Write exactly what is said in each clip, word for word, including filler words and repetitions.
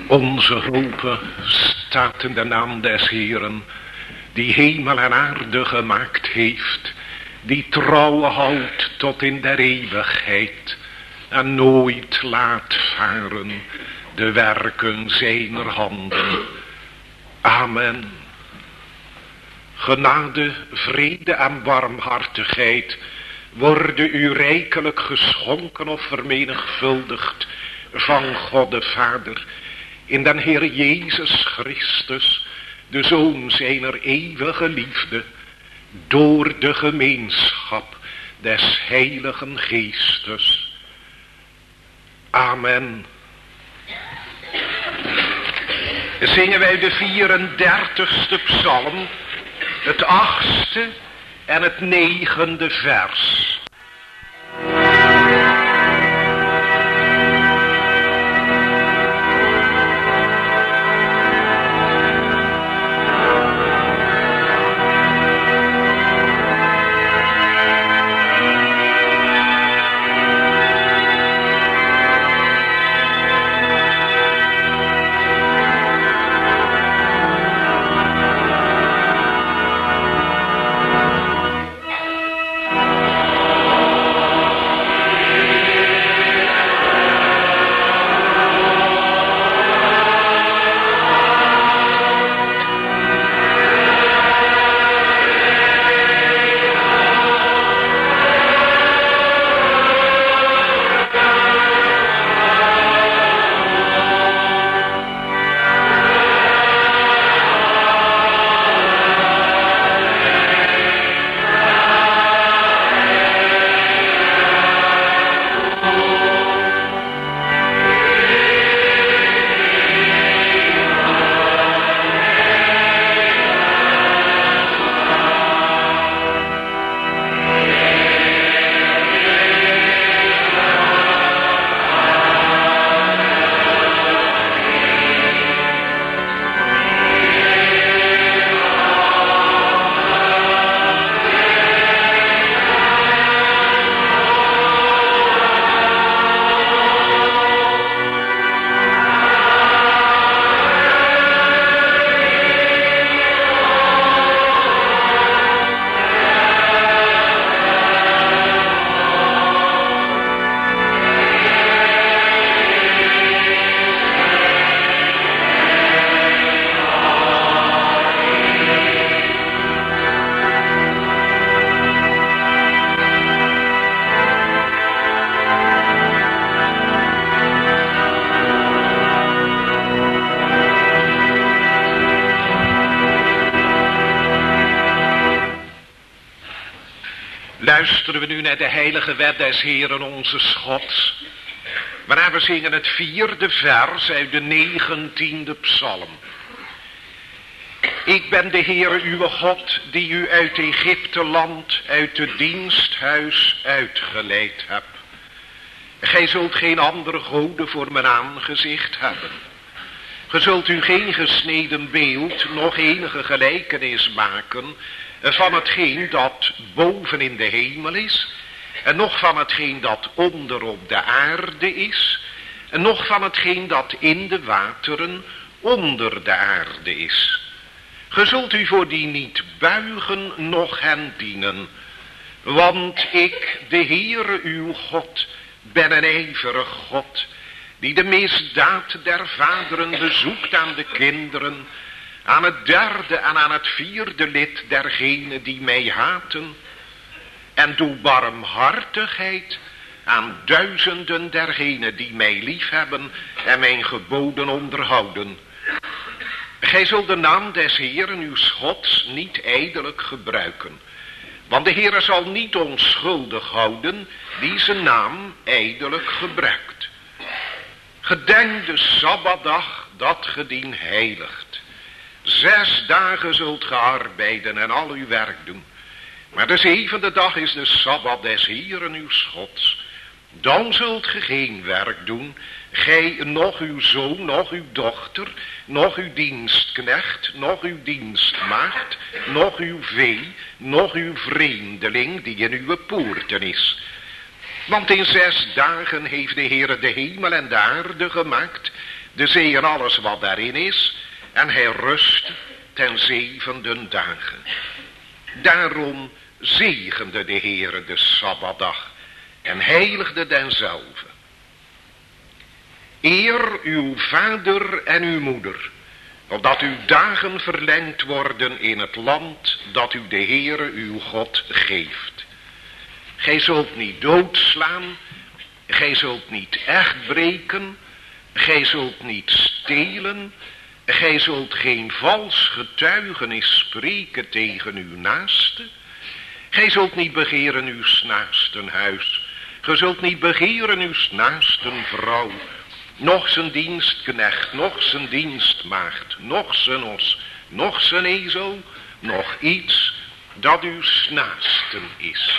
Onze hulp staat in de naam des Heeren, die hemel en aarde gemaakt heeft, die trouw houdt tot in der eeuwigheid en nooit laat varen de werken zijner handen. Amen. Genade, vrede en barmhartigheid worden u rijkelijk geschonken of vermenigvuldigd van God de Vader in den Heer Jezus Christus, de Zoon zijner eeuwige liefde, door de gemeenschap des Heiligen Geestes. Amen. Zingen wij de vierendertigste psalm, het achtste en het negende vers. Luisteren we nu naar de heilige wet des Heeren onze Gods, waarna we zingen het vierde vers uit de negentiende psalm. Ik ben de Heere uw God, die u uit Egypte land, uit het diensthuis uitgeleid heb. Gij zult geen andere goden voor mijn aangezicht hebben. Ge zult u geen gesneden beeld, nog enige gelijkenis maken van hetgeen dat boven in de hemel is, en nog van hetgeen dat onder op de aarde is, en nog van hetgeen dat in de wateren onder de aarde is. Ge zult u voor die niet buigen, noch hen dienen, want ik, de Heere uw God, ben een ijverig God, die de misdaad der vaderen bezoekt aan de kinderen, aan het derde en aan het vierde lid dergenen die mij haten, en doe barmhartigheid aan duizenden dergenen die mij liefhebben en mijn geboden onderhouden. Gij zult de naam des Heeren uw Gods niet ijdelijk gebruiken, want de Heere zal niet onschuldig houden die zijn naam ijdelijk gebruikt. Gedenk de Sabbatdag dat ge dien heiligt. Zes dagen zult ge arbeiden en al uw werk doen. Maar de zevende dag is de Sabbat des Heeren uw Gods. Dan zult ge geen werk doen, gij, nog uw zoon, nog uw dochter, nog uw dienstknecht, nog uw dienstmaagd, nog uw vee, nog uw vreemdeling die in uw poorten is. Want in zes dagen heeft de Heere de hemel en de aarde gemaakt, de zee en alles wat daarin is, en hij rustte ten zevende dagen. Daarom zegende de Heere de Sabbatdag en heiligde denzelve. Eer uw vader en uw moeder, opdat uw dagen verlengd worden in het land dat u de Heere uw God geeft. Gij zult niet doodslaan, gij zult niet echt breken, gij zult niet stelen, gij zult geen vals getuigenis spreken tegen uw naaste, gij zult niet begeren uw naasten huis, gij zult niet begeren uw naasten vrouw, nog zijn dienstknecht, nog zijn dienstmaagd, nog zijn os, nog zijn ezel, nog iets dat uw naasten is.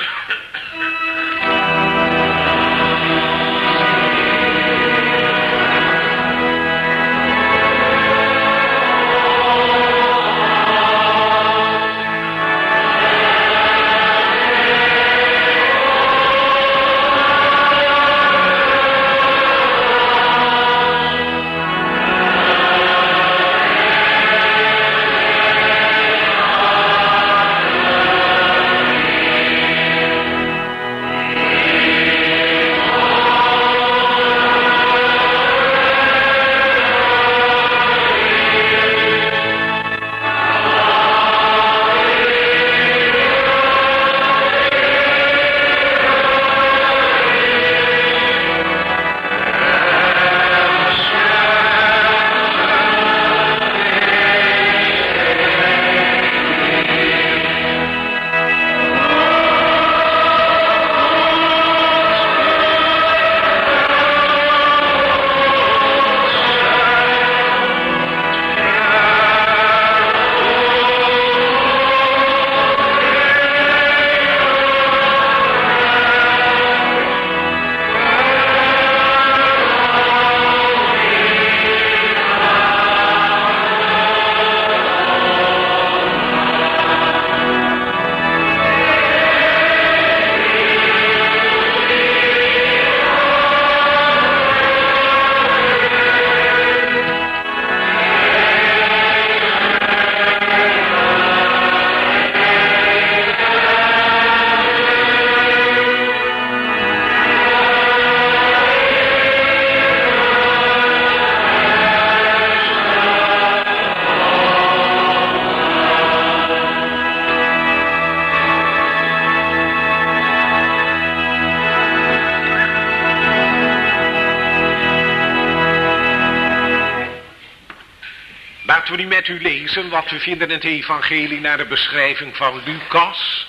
Laten we nu met u lezen wat we vinden in het evangelie naar de beschrijving van Lucas,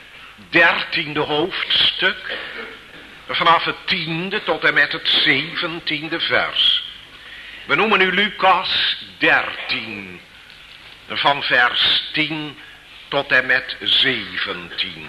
dertiende hoofdstuk, vanaf het tiende tot en met het zeventiende vers. We noemen nu Lucas dertien, van vers tien tot en met zeventien.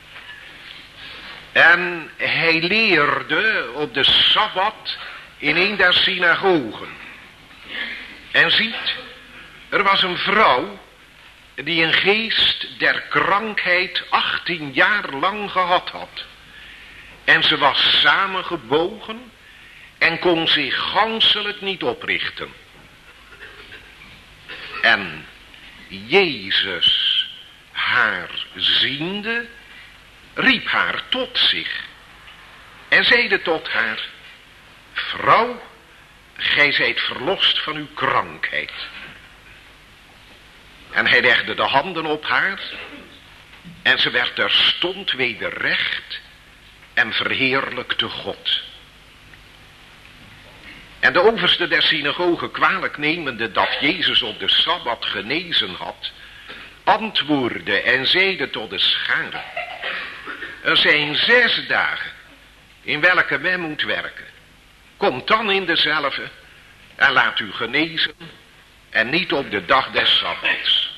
En hij leerde op de Sabbat in een der synagogen. En ziet, er was een vrouw die een geest der krankheid achttien jaar lang gehad had. En ze was samengebogen en kon zich ganselijk niet oprichten. En Jezus, haar ziende, riep haar tot zich en zeide tot haar: vrouw, gij zijt verlost van uw krankheid. En hij legde de handen op haar en ze werd terstond weder recht en verheerlijkte God. En de overste der synagoge, kwalijk nemende dat Jezus op de Sabbat genezen had, antwoordde en zeide tot de schare: er zijn zes dagen in welke men moet werken. Kom dan in dezelfde en laat u genezen en niet op de dag des Sabbats.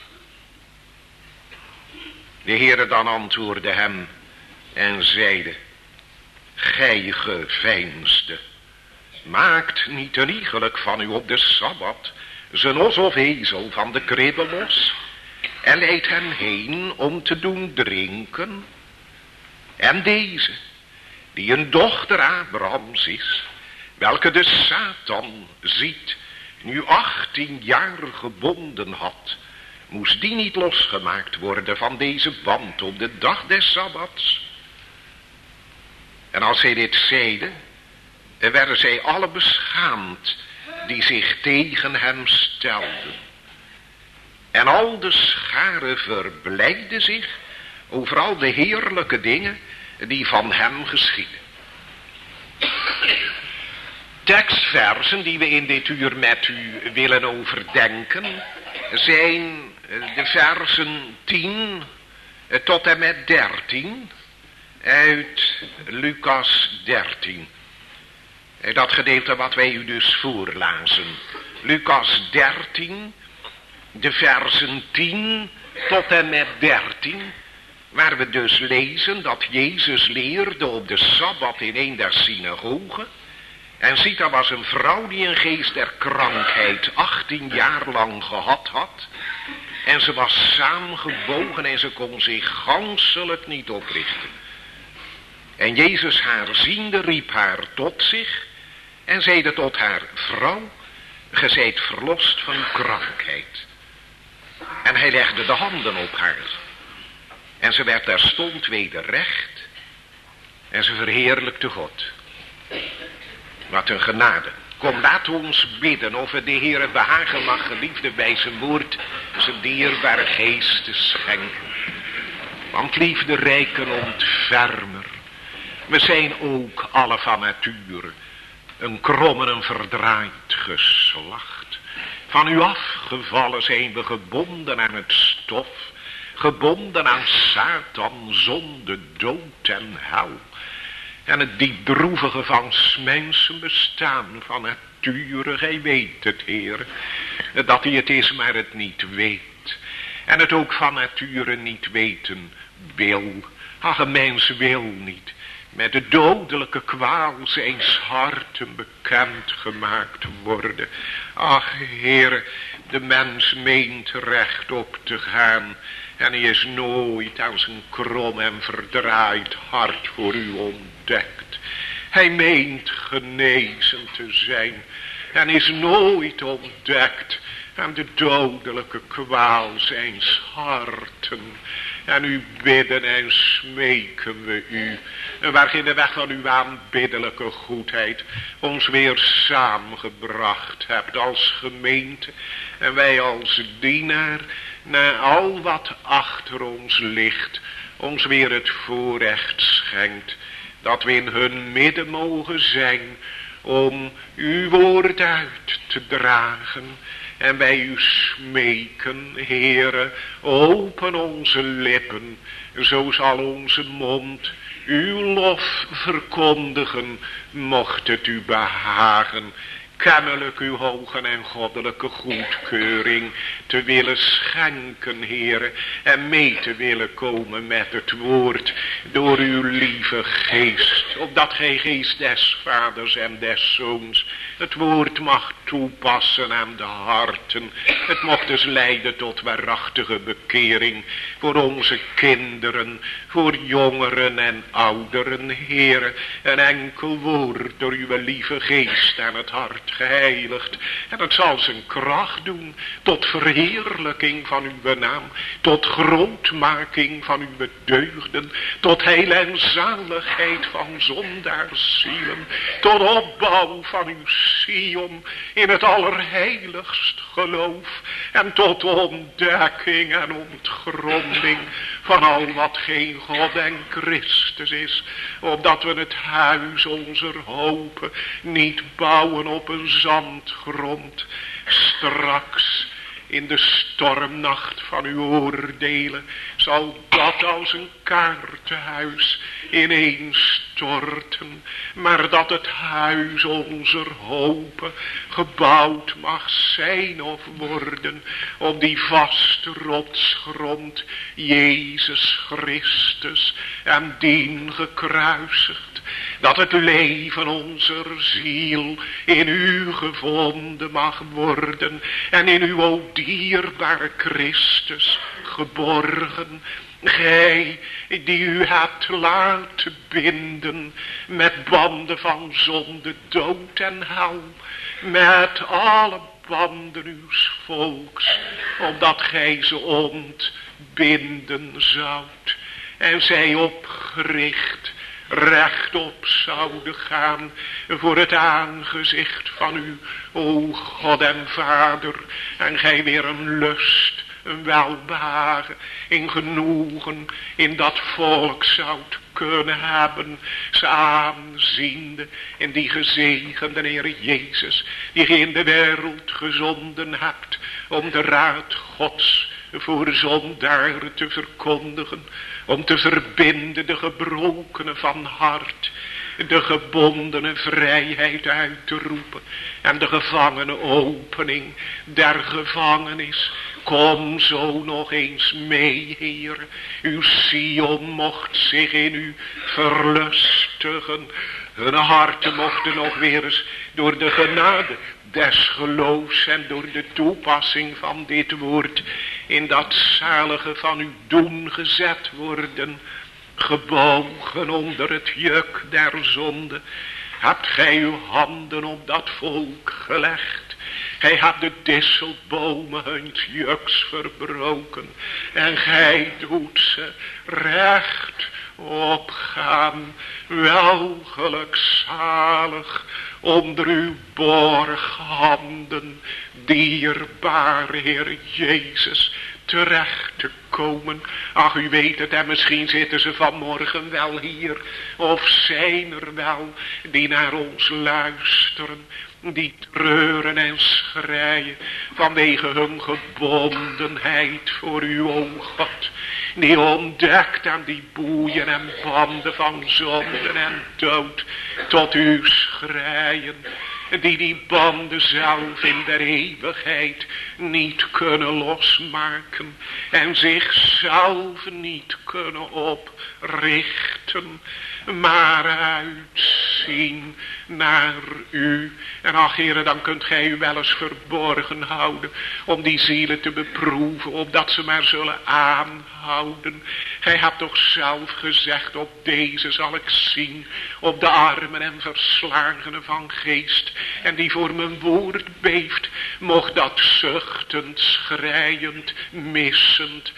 De Heere dan antwoordde hem en zeide: gij geveinsde, maakt niet riegelijk van u op de Sabbat zijn os of ezel van de kribbe los en leidt hem heen om te doen drinken. En deze, die een dochter Abrahams is, welke de Satan ziet, nu achttien jaar gebonden had, moest die niet losgemaakt worden van deze band op de dag des Sabbats? En als zij dit zeiden, werden zij alle beschaamd die zich tegen hem stelden. En al de schare verblijde zich over al de heerlijke dingen die van hem geschieden. Tekstversen die we in dit uur met u willen overdenken zijn de versen tien tot en met dertien uit Lucas dertien. Dat gedeelte wat wij u dus voorlazen. Lucas dertien, de versen tien tot en met dertien, waar we dus lezen dat Jezus leerde op de Sabbat in een der synagogen. En ziet, er was een vrouw die een geest der krankheid achttien jaar lang gehad had. En ze was saamgebogen en ze kon zich ganselijk niet oprichten. En Jezus haar ziende riep haar tot zich en zeide tot haar: vrouw, ge zijt verlost van uw krankheid. En hij legde de handen op haar. En ze werd terstond weder recht. En ze verheerlijkte God. Wat een genade. Kom, laat ons bidden of het de Heere behagen mag, geliefde, bij zijn woord zijn dierbare geest te schenken. Want liefde rijken ontfermer. We zijn ook alle van nature een krom en een verdraaid geslacht. Van u afgevallen zijn we gebonden aan het stof, gebonden aan Satan, zonde, dood en hel. En het diepdroevige van 's mensen bestaan van nature, gij weet het, Heer, dat hij het is, maar het niet weet. En het ook van nature niet weten wil. Ach, een mens wil niet met de dodelijke kwaal zijns harten bekend gemaakt worden. Ach, Heer, de mens meent rechtop te gaan. En hij is nooit aan zijn krom en verdraaid hart voor u ontdekt. Hij meent genezen te zijn. En is nooit ontdekt aan de dodelijke kwaal zijns harten. En u bidden en smeken we u. En waar in de weg van uw aanbiddelijke goedheid ons weer samengebracht hebt als gemeente. En wij als dienaar, na al wat achter ons ligt, ons weer het voorrecht schenkt dat we in hun midden mogen zijn om uw woord uit te dragen. En wij u smeken, Heere, open onze lippen, zo zal onze mond uw lof verkondigen, mocht het u behagen. Kennelijk uw hoge en goddelijke goedkeuring te willen schenken, Heere, en mee te willen komen met het woord door uw lieve geest, opdat gij geest des vaders en des zoons het woord mag toepassen aan de harten. Het mocht dus leiden tot waarachtige bekering voor onze kinderen, voor jongeren en ouderen, Heere. Een enkel woord door uw lieve geest aan het hart geheiligd. En het zal zijn kracht doen tot verheerlijking van uw naam, tot grootmaking van uw deugden, tot heil en zaligheid van zondaarszielen, tot opbouw van uw Sion in het allerheiligst geloof en tot ontdekking en ontgronding van al wat geen God en Christus is, opdat we het huis onze hopen niet bouwen op een zandgrond. Straks in de stormnacht van uw oordelen zal dat als een kaartenhuis ineenstorten, maar dat het huis onze hopen gebouwd mag zijn of worden op die vaste rotsgrond, Jezus Christus en dien gekruisigd, dat het leven onze ziel in u gevonden mag worden en in uw o dierbare Christus geborgen, Gij die u hebt laten binden met banden van zonde, dood en hel, met alle banden uws volks, opdat gij ze ontbinden zoudt en zij opgericht rechtop zouden gaan voor het aangezicht van u, o God en Vader, en gij weer een lust, een welbehagen, in genoegen in dat volk zoudt kunnen hebben, ze aanziende in die gezegende Heer Jezus, die gij in de wereld gezonden hebt, om de raad Gods voor zondaren te verkondigen, om te verbinden de gebrokenen van hart, de gebondene vrijheid uit te roepen en de gevangene opening der gevangenis. Kom zo nog eens mee, Heer. Uw Sion mocht zich in u verlustigen. Hun harten mochten nog weer eens door de genade des geloofs en door de toepassing van dit woord in dat zalige van uw doen gezet worden. Gebogen onder het juk der zonde, hebt gij uw handen op dat volk gelegd. Gij hebt de disselbomen hun juks verbroken en gij doet ze recht opgaan, wel gelukzalig onder uw borghanden, dierbare Heer Jezus, terecht te komen. Ach, u weet het, en misschien zitten ze vanmorgen wel hier, of zijn er wel die naar ons luisteren, die treuren en schreien vanwege hun gebondenheid voor uw, o God, die ontdekt aan die boeien en banden van zonden en dood tot u schreien, die die banden zelf in der eeuwigheid niet kunnen losmaken en zichzelf niet kunnen oprichten, maar uitzien naar u. En ach, Heere, dan kunt gij u wel eens verborgen houden om die zielen te beproeven, opdat ze maar zullen aanhouden. Gij hebt toch zelf gezegd, op deze zal ik zien, op de armen en verslagenen van geest, en die voor mijn woord beeft, mocht dat zuchtend, schreiend, missend,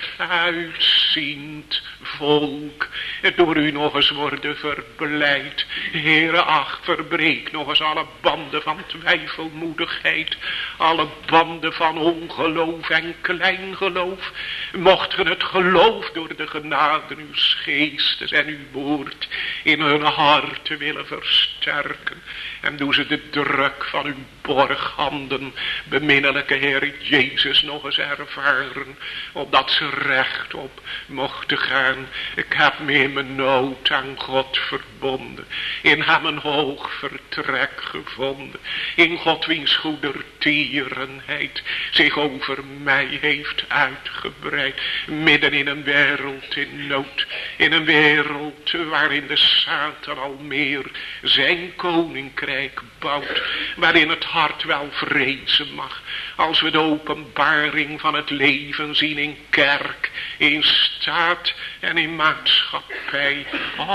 uitziend volk door u nog eens worden verblijd. Heere, ach, verbreek nog eens alle banden van twijfelmoedigheid, alle banden van ongeloof en kleingeloof. Mocht ge het geloof door de genade uw geestes en uw woord in hun harten willen versterken. En doe ze de druk van uw borghanden, beminnelijke Heer Jezus, nog eens ervaren, opdat ze rechtop mochten gaan. Ik heb me in mijn nood aan God verbonden, in hem een hoog vertrek gevonden, in God wiens goedertierenheid zich over mij heeft uitgebreid, midden in een wereld in nood, in een wereld waarin de Satan al meer zijn koninkrijk bouwt, waarin het hart wel vrezen mag, als we de openbaring van het leven zien in kerk, in staat en in maatschappij.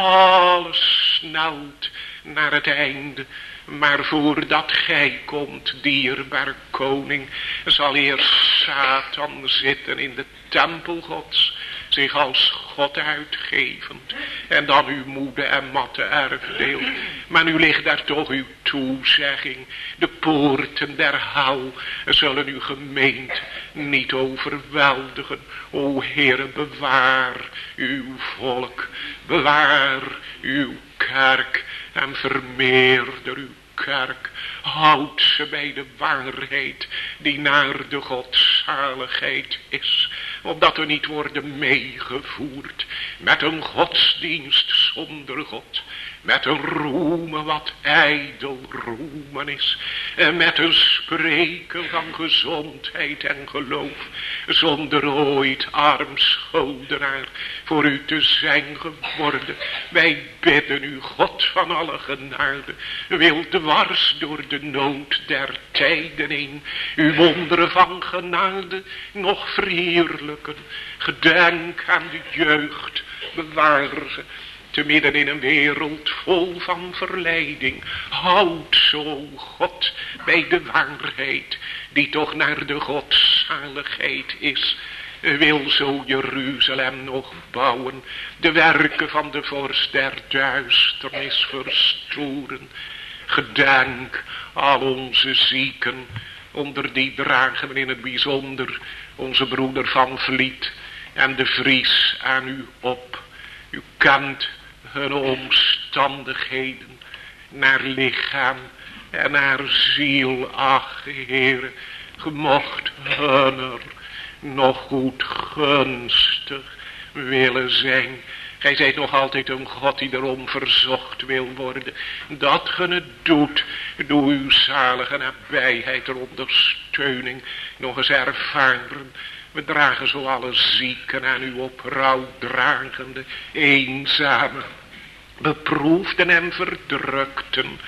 Alles snelt naar het einde. Maar voordat gij komt, dierbare koning, zal eerst Satan zitten in de tempel Gods, zich als God uitgevend, en dan uw moede en matte erfdeel. Maar nu ligt daar toch uw toezegging, de poorten der hel zullen uw gemeente niet overweldigen. O Heere, bewaar uw volk, bewaar uw kerk en vermeerder uw kerk. Houd ze bij de waarheid die naar de godzaligheid is, opdat we niet worden meegevoerd met een godsdienst zonder God met een roemen wat ijdel roemen is, en met een spreken van gezondheid en geloof, zonder ooit arm schuldenaar voor u te zijn geworden. Wij bidden u, God van alle genade, wil dwars door de nood der tijden heen uw wonderen van genade nog verheerlijken. Gedenk aan de jeugd, bewaar ze te midden in een wereld vol van verleiding. Houd zo, God, bij de waarheid die toch naar de godzaligheid is. Wil zo Jeruzalem nog bouwen, de werken van de vorst der duisternis verstoren. Gedenk al onze zieken, onder die dragen we in het bijzonder onze broeder Van Vliet en de Vries aan u op. U kent hun omstandigheden naar lichaam en naar ziel. Ach, Heere, gemocht hunner nog goed gunstig willen zijn. Gij zijt nog altijd een God die erom verzocht wil worden. Dat ge het doet, doe uw zalige nabijheid ter ondersteuning nog eens ervaren. We dragen zo alle zieken aan u op, rouwdragende, eenzame, beproefden en verdrukten.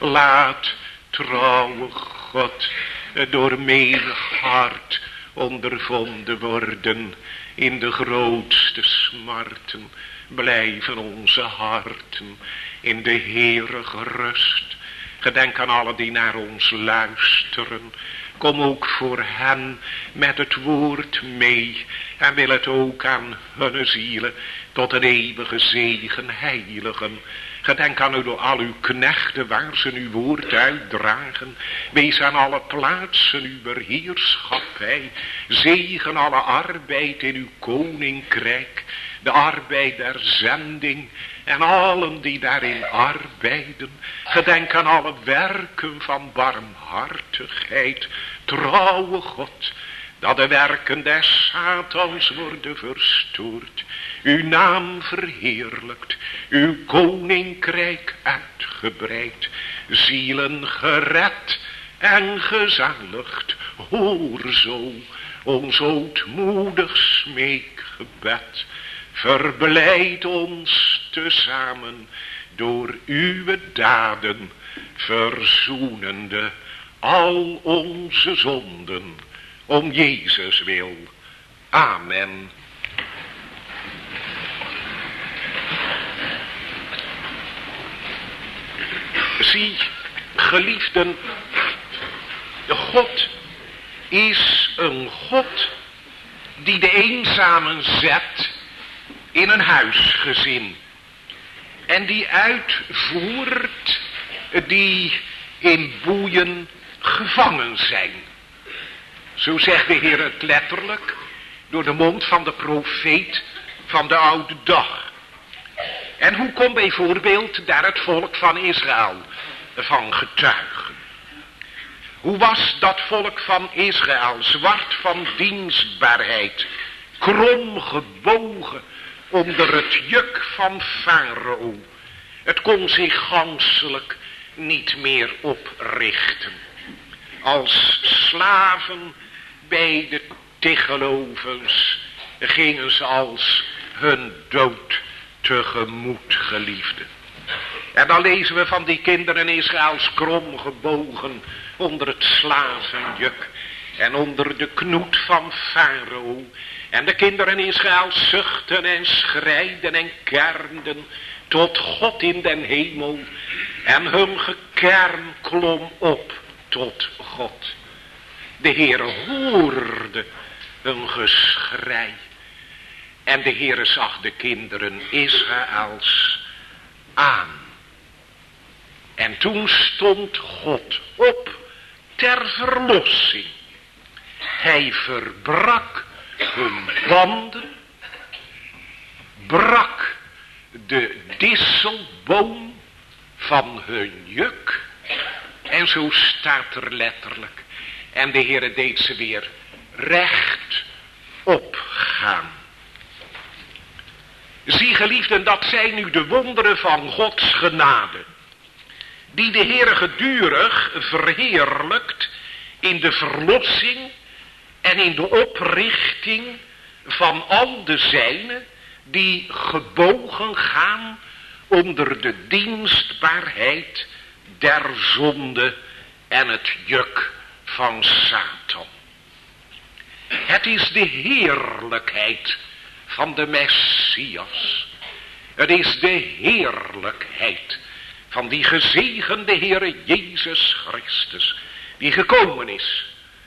Laat, trouwe God, door menig hart ondervonden worden in de grootste smarten. Blijven onze harten in de Heere gerust. Gedenk aan alle die naar ons luisteren. Kom ook voor hen met het woord mee. En wil het ook aan hun zielen tot een eeuwige zegen heiligen. Gedenk aan u door al uw knechten waar ze uw woord uitdragen. Wees aan alle plaatsen uw heerschappij. Zegen alle arbeid in uw koninkrijk. De arbeid der zending en allen die daarin arbeiden. Gedenk aan alle werken van barmhartigheid. Trouwe God, dat de werken des Satans worden verstoord. Uw naam verheerlijkt, uw koninkrijk uitgebreid. Zielen gered en gezaligd. Hoor zo ons ootmoedig smeekgebed. Verblijd ons tezamen door uw daden, verzoenende al onze zonden, om Jezus wil. Amen. Zie, geliefden, God is een God die de eenzamen zet in een huisgezin. En die uitvoert die in boeien gevangen zijn. Zo zegt de Heer het letterlijk door de mond van de profeet van de oude dag. En hoe kon bijvoorbeeld daar het volk van Israël van getuigen? Hoe was dat volk van Israël zwart van dienstbaarheid, krom gebogen onder het juk van Farao? Het kon zich ganselijk niet meer oprichten. Als slaven bij de tegelovens gingen ze als hun dood tegemoet, geliefden. En dan lezen we van die kinderen Israëls krom gebogen onder het slavenjuk en onder de knoet van Farao. En de kinderen Israëls zuchten en schreiden en kermden tot God in den hemel. En hun gekerm klom op tot God. De Heere hoorde hun geschrei. En de Heere zag de kinderen Israëls aan. En toen stond God op ter verlossing. Hij verbrak hun banden, brak de disselboom van hun juk. En zo staat er letterlijk. En de Heere deed ze weer recht opgaan. Zie geliefden, dat zijn nu de wonderen van Gods genade, die de Heere gedurig verheerlijkt in de verlossing en in de oprichting van al de zijnen die gebogen gaan onder de dienstbaarheid der zonde en het juk van Satan. Het is de heerlijkheid van de Messias. Het is de heerlijkheid van die gezegende Heere Jezus Christus, die gekomen is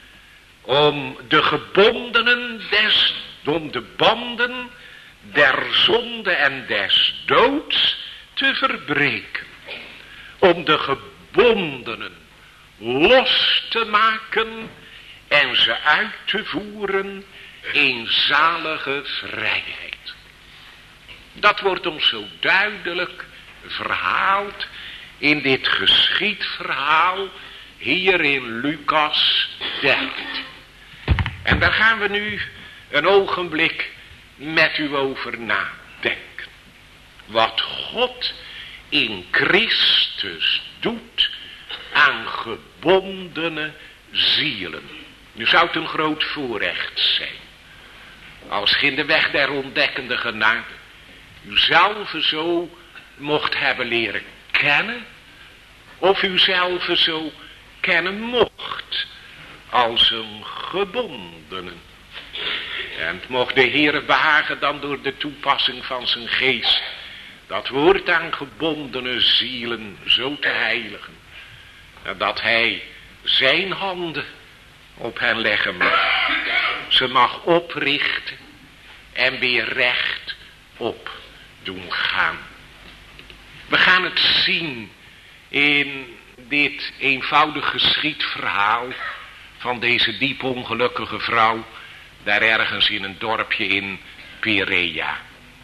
om de gebondenen des, om de banden der zonde en des doods te verbreken. Om de gebondenen los te maken en ze uit te voeren in zalige vrijheid. Dat wordt ons zo duidelijk verhaald in dit geschiedverhaal hier in Lucas dertien. En daar gaan we nu een ogenblik met u over nadenken. Wat God in Christus doet aan gebondene zielen. Nu zou het een groot voorrecht zijn als ge in de weg der ontdekkende genade u zelf zo mocht hebben leren kennen, of u zelf zo kennen mocht als een gebondene. En het mocht de Heere behagen dan door de toepassing van zijn geest dat woord aan gebondene zielen zo te heiligen, dat hij zijn handen op hen leggen mag, ze mag oprichten en weer recht op doen gaan. We gaan het zien in dit eenvoudig geschiedverhaal van deze diep ongelukkige vrouw daar ergens in een dorpje in Perea.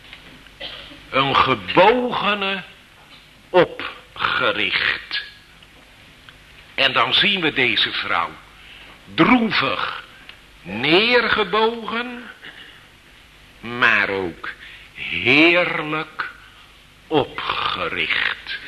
Een gebogene opgericht. En dan zien we deze vrouw droevig neergebogen, maar ook heerlijk opgericht.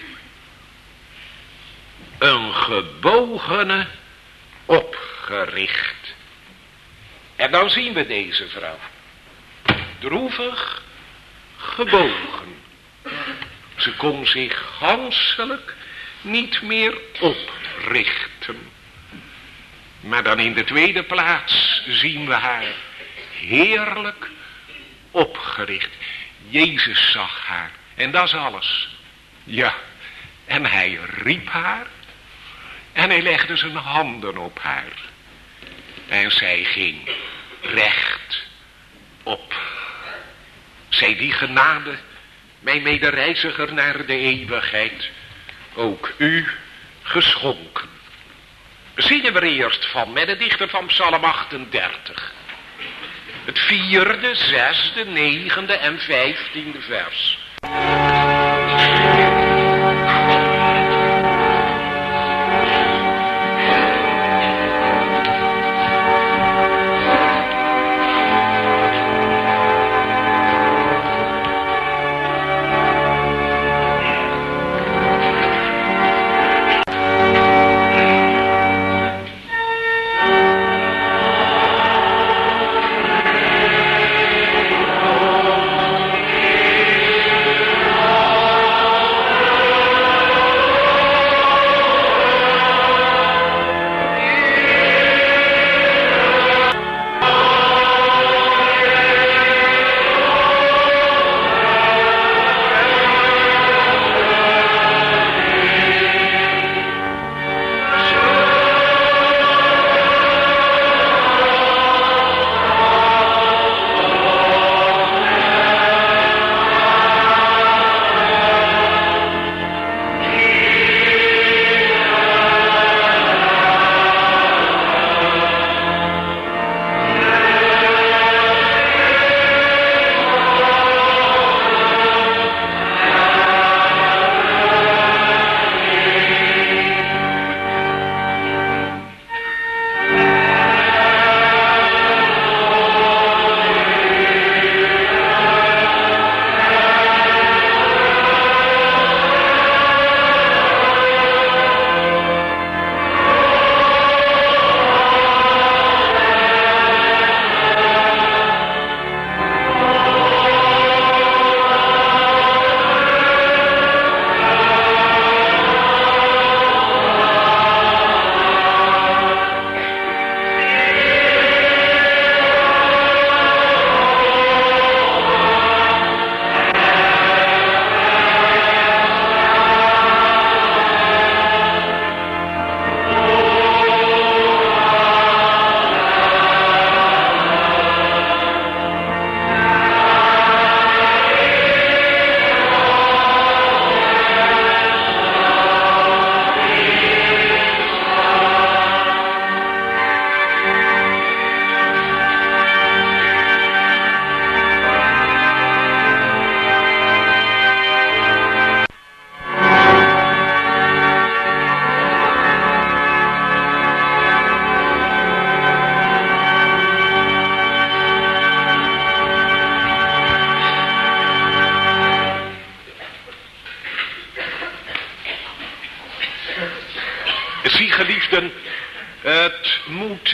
Een gebogene opgericht. En dan zien we deze vrouw droevig gebogen. Ze kon zich ganselijk niet meer oprichten. Maar dan in de tweede plaats zien we haar heerlijk opgericht. Jezus zag haar. En dat is alles. Ja. En hij riep haar. En hij legde zijn handen op haar. En zij ging recht op. Zij die genade, mijn medereiziger naar de eeuwigheid, ook u geschonken. Zien we er eerst van met de dichter van Psalm achtendertig. Het vierde, zesde, negende en vijftiende vers.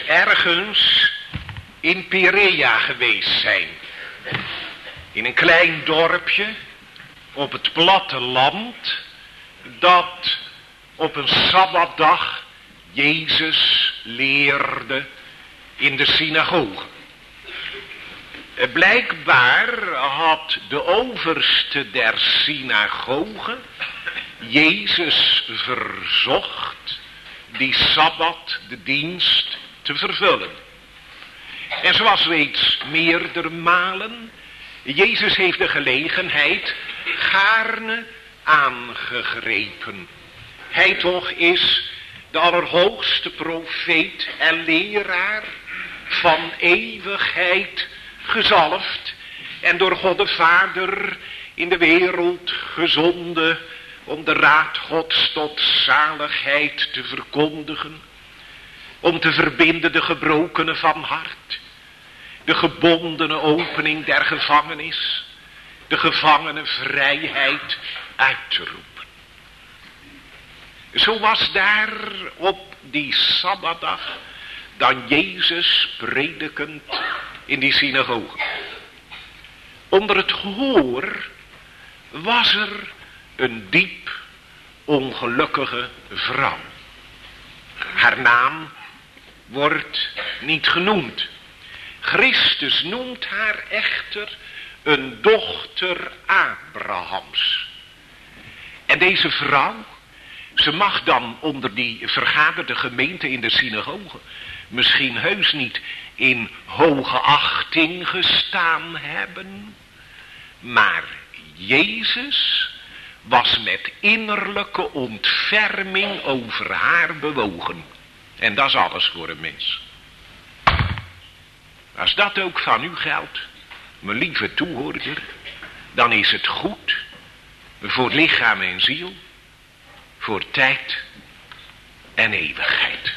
ergens in Perea geweest zijn. In een klein dorpje op het platteland dat op een sabbatdag Jezus leerde in de synagoge. Blijkbaar had de overste der synagoge Jezus verzocht die sabbat, de dienst, te vervullen. En zoals reeds meerdere malen, Jezus heeft de gelegenheid gaarne aangegrepen. Hij toch is de allerhoogste profeet en leraar van eeuwigheid gezalfd en door God de Vader in de wereld gezonden om de raad Gods tot zaligheid te verkondigen, om te verbinden de gebrokenen van hart, de gebondene opening der gevangenis, de gevangene vrijheid uit te roepen. Zo was daar op die sabbatdag dan Jezus predikend in die synagoge. Onder het gehoor was er een diep ongelukkige vrouw. Haar naam wordt niet genoemd. Christus noemt haar echter een dochter Abrahams. En deze vrouw, ze mag dan onder die vergaderde gemeente in de synagoge misschien heus niet in hoge achting gestaan hebben, maar Jezus was met innerlijke ontferming over haar bewogen. En dat is alles voor een mens. Als dat ook van u geldt, mijn lieve toehoorder, dan is het goed voor lichaam en ziel, voor tijd en eeuwigheid.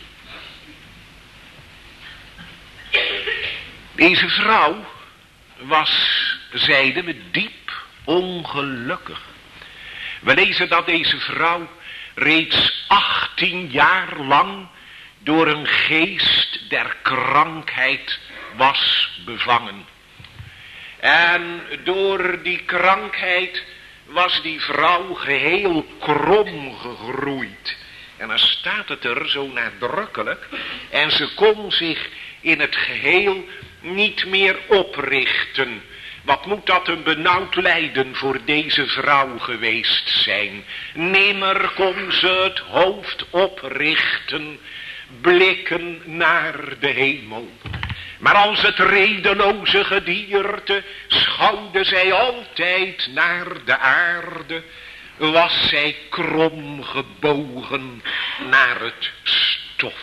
Deze vrouw was, zeiden we, diep ongelukkig. We lezen dat deze vrouw reeds achttien jaar lang door een geest der krankheid was bevangen. En door die krankheid was die vrouw geheel krom gegroeid. En dan staat het er zo nadrukkelijk. En ze kon zich in het geheel niet meer oprichten. Wat moet dat een benauwd lijden voor deze vrouw geweest zijn. Nimmer kon ze het hoofd oprichten, blikken naar de hemel. Maar als het redeloze gedierte schouwde zij altijd naar de aarde, was zij krom gebogen naar het stof.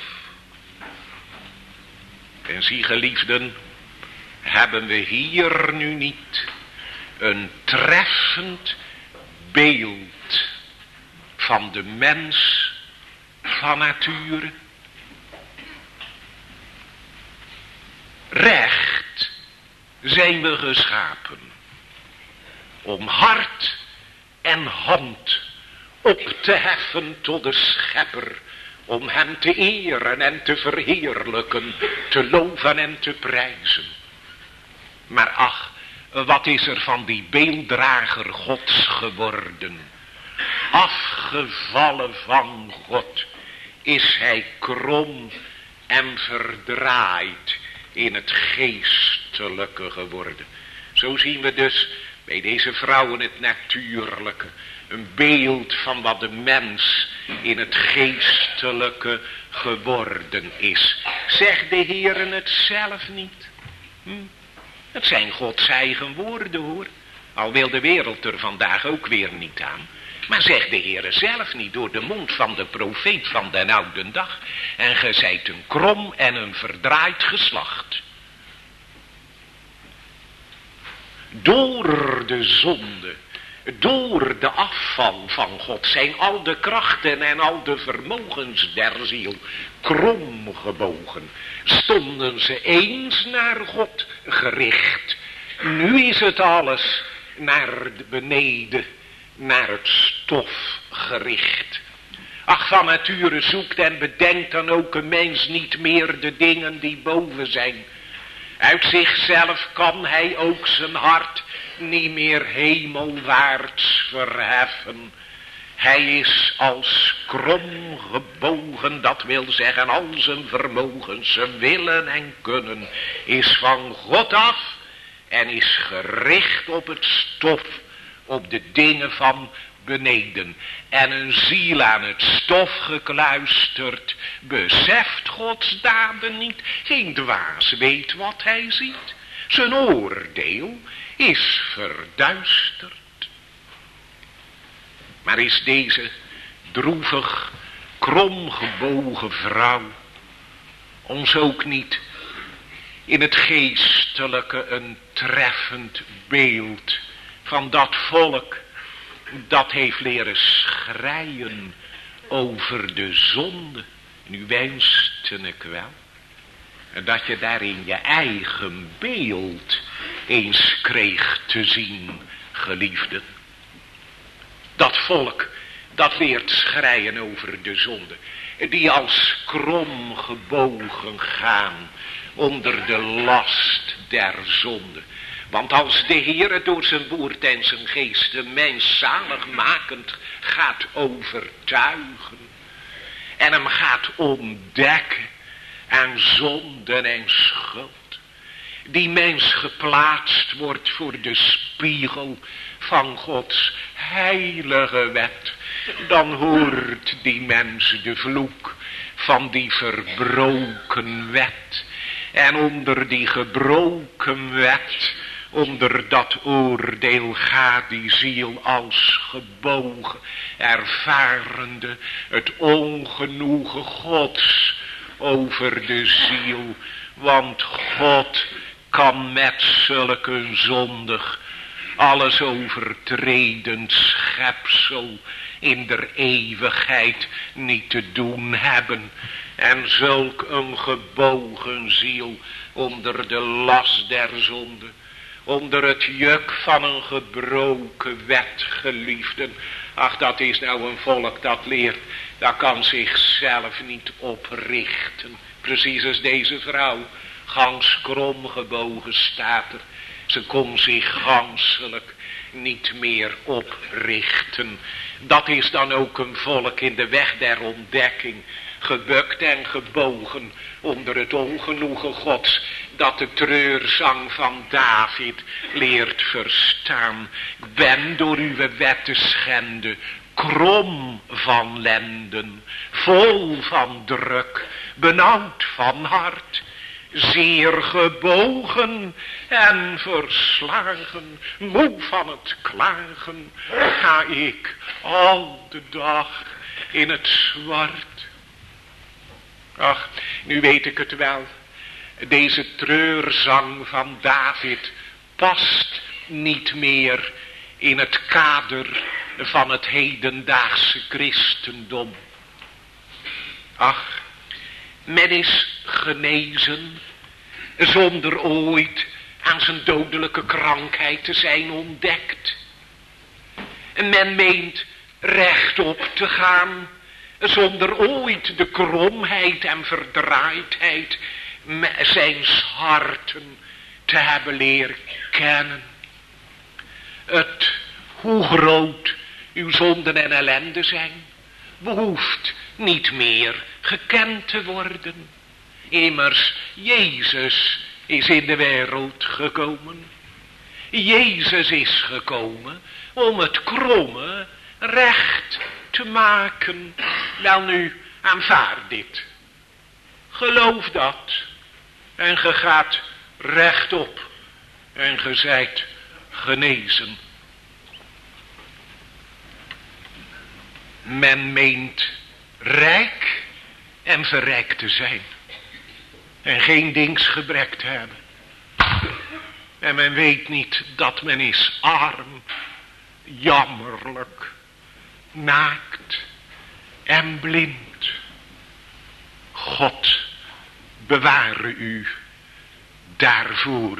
En zie geliefden, hebben we hier nu niet een treffend beeld van de mens van nature? Recht zijn we geschapen om hart en hand op te heffen tot de schepper, om hem te eren en te verheerlijken, te loven en te prijzen. Maar ach, wat is er van die beelddrager Gods geworden? Afgevallen van God is hij krom en verdraaid in het geestelijke geworden. Zo zien we dus bij deze vrouwen het natuurlijke. Een beeld van wat de mens in het geestelijke geworden is. Zegt de Heere het zelf niet? Hm? Het zijn Gods eigen woorden hoor. Al wil de wereld er vandaag ook weer niet aan. Maar zegt de Heere zelf niet door de mond van de profeet van den oude dag. En ge zijt een krom en een verdraaid geslacht. Door de zonde, door de afval van God zijn al de krachten en al de vermogens der ziel krom gebogen. Stonden ze eens naar God gericht. Nu is het alles naar beneden, naar het stof gericht. Ach, van nature zoekt en bedenkt dan ook een mens niet meer de dingen die boven zijn. Uit zichzelf kan hij ook zijn hart niet meer hemelwaarts verheffen. Hij is als krom gebogen, dat wil zeggen al zijn vermogens, zijn willen en kunnen, is van God af en is gericht op het stof, op de dingen van beneden. En een ziel aan het stof gekluisterd, beseft Gods daden niet. Geen dwaas weet wat hij ziet. Zijn oordeel is verduisterd. Maar is deze droevig, kromgebogen vrouw ons ook niet in het geestelijke een treffend beeld van dat volk dat heeft leren schreien over de zonde? Nu wenste ik wel dat je daarin je eigen beeld eens kreeg te zien, geliefden. Dat volk dat leert schreien over de zonde, die als krom gebogen gaan onder de last der zonde. Want als de Heer door zijn woord en zijn geest de mens zaligmakend gaat overtuigen en hem gaat ontdekken aan zonden en schuld, die mens geplaatst wordt voor de spiegel van Gods heilige wet, dan hoort die mens de vloek van die verbroken wet. En onder die gebroken wet, onder dat oordeel gaat die ziel als gebogen, ervarende het ongenoegen Gods over de ziel. Want God kan met zulke zondig, alles overtredend schepsel in der eeuwigheid niet te doen hebben. En zulk een gebogen ziel onder de last der zonde, onder het juk van een gebroken wet, geliefden. Ach, dat is nou een volk dat leert, dat kan zichzelf niet oprichten. Precies als deze vrouw, gans krom gebogen staat er. Ze kon zich ganselijk niet meer oprichten. Dat is dan ook een volk in de weg der ontdekking, gebukt en gebogen onder het ongenoegen Gods, dat de treurzang van David leert verstaan. Ik ben door uw wet te schenden, krom van lenden, vol van druk, benauwd van hart, zeer gebogen en verslagen, moe van het klagen, ga ik al de dag in het zwart. Ach, nu weet ik het wel. Deze treurzang van David past niet meer in het kader van het hedendaagse christendom. Ach, men is genezen zonder ooit aan zijn dodelijke krankheid te zijn ontdekt. En men meent rechtop te gaan zonder ooit de kromheid en verdraaidheid zijns harten te hebben leren kennen. Het, hoe groot uw zonden en ellende zijn, behoeft niet meer gekend te worden. Immers, Jezus is in de wereld gekomen. Jezus is gekomen om het kromme recht te maken. Wel nu, aanvaard dit. Geloof dat. En ge gaat rechtop. En ge zijt genezen. Men meent rijk en verrijkt te zijn. En geen dingsgebrek te hebben. En men weet niet dat men is arm, jammerlijk, naakt en blind. God beware u daarvoor,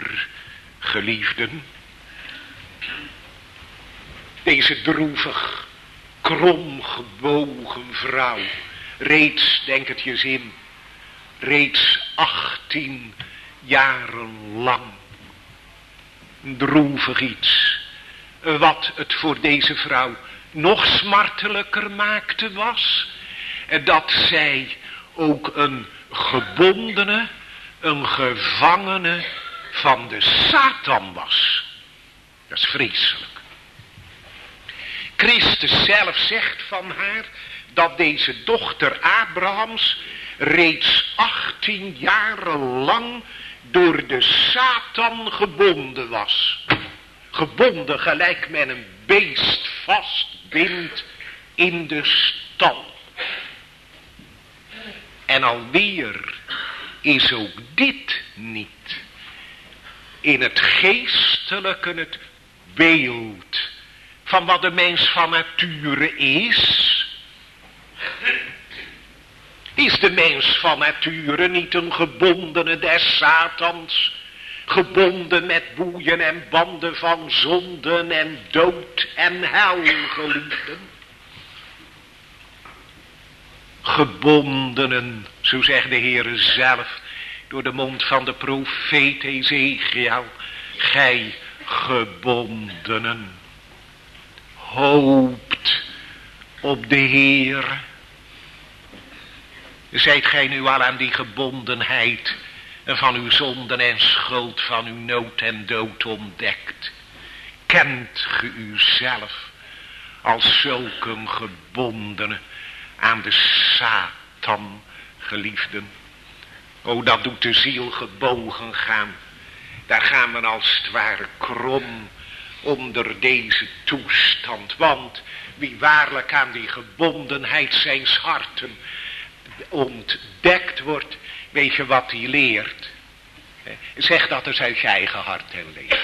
geliefden. Deze droevig, kromgebogen vrouw, reeds, denk het je zin, reeds achttien jaren lang. Droevig iets, wat het voor deze vrouw nog smartelijker maakte was, dat zij ook een gebondene, een gevangene van de Satan was. Dat is vreselijk. Christus zelf zegt van haar dat deze dochter Abrahams reeds achttien jaren lang door de Satan gebonden was. Gebonden gelijk men een beest vastbindt in de stal. En alweer is ook dit niet in het geestelijke het beeld van wat de mens van nature is. Is de mens van nature niet een gebondene des Satans, gebonden met boeien en banden van zonden en dood en hel, geliefden? Gebondenen, zo zegt de Heere zelf, door de mond van de profeet Ezekiel, gij gebondenen, hoopt op de Heer. Zijt gij nu al aan die gebondenheid van uw zonden en schuld, van uw nood en dood ontdekt? Kent ge uzelf als zulk een gebondene aan de Satan, geliefden? O, dat doet de ziel gebogen gaan. Daar gaan we als het ware krom onder deze toestand. Want wie waarlijk aan die gebondenheid zijns harten ontdekt wordt, weet je wat hij leert? Zeg dat eens uit je eigen hart en leven.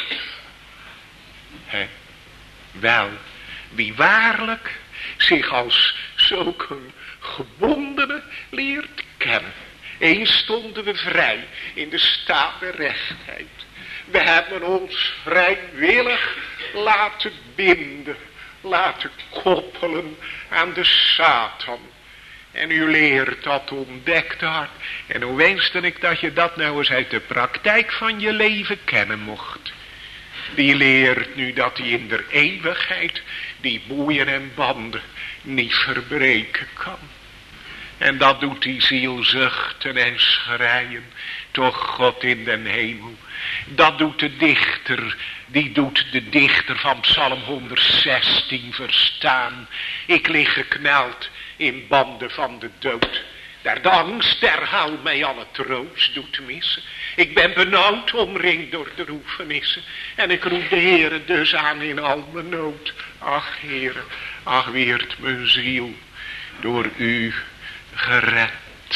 He? Wel, wie waarlijk zich als zulk een gebondene leert kennen. Eens stonden we vrij in de staat der rechtheid. We hebben ons vrijwillig laten binden, laten koppelen aan de Satan. En u leert dat ontdekt hart. En hoe wenste ik dat je dat nou eens uit de praktijk van je leven kennen mocht. Die leert nu dat hij in der eeuwigheid die boeien en banden niet verbreken kan. En dat doet die ziel zuchten en schreien. Toch God in den hemel. Dat doet de dichter. Die doet de dichter van Psalm honderdzestien verstaan. Ik lig gekneld in banden van de dood. Daar de angst derhaal mij alle troost doet missen. Ik ben benauwd omringd door de droefenissen. En ik roep de Heere dus aan in al mijn nood. Ach Heere, ach weert mijn ziel door u gered.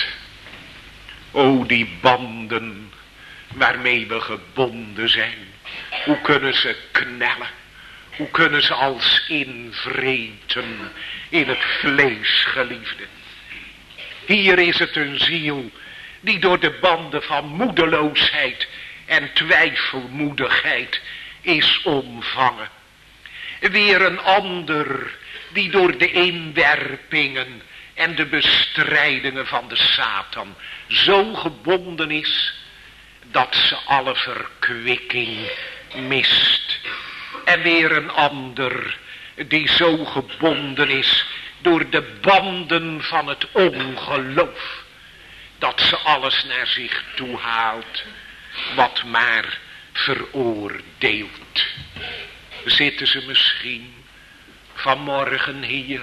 O, die banden waarmee we gebonden zijn. Hoe kunnen ze knellen? Hoe kunnen ze als invreten in het vlees, geliefde? Hier is het een ziel die door de banden van moedeloosheid en twijfelmoedigheid is omvangen. Weer een ander die door de inwerpingen en de bestrijdingen van de Satan zo gebonden is dat ze alle verkwikking mist. En weer een ander die zo gebonden is door de banden van het ongeloof, dat ze alles naar zich toe haalt wat maar veroordeelt. Zitten ze misschien vanmorgen hier?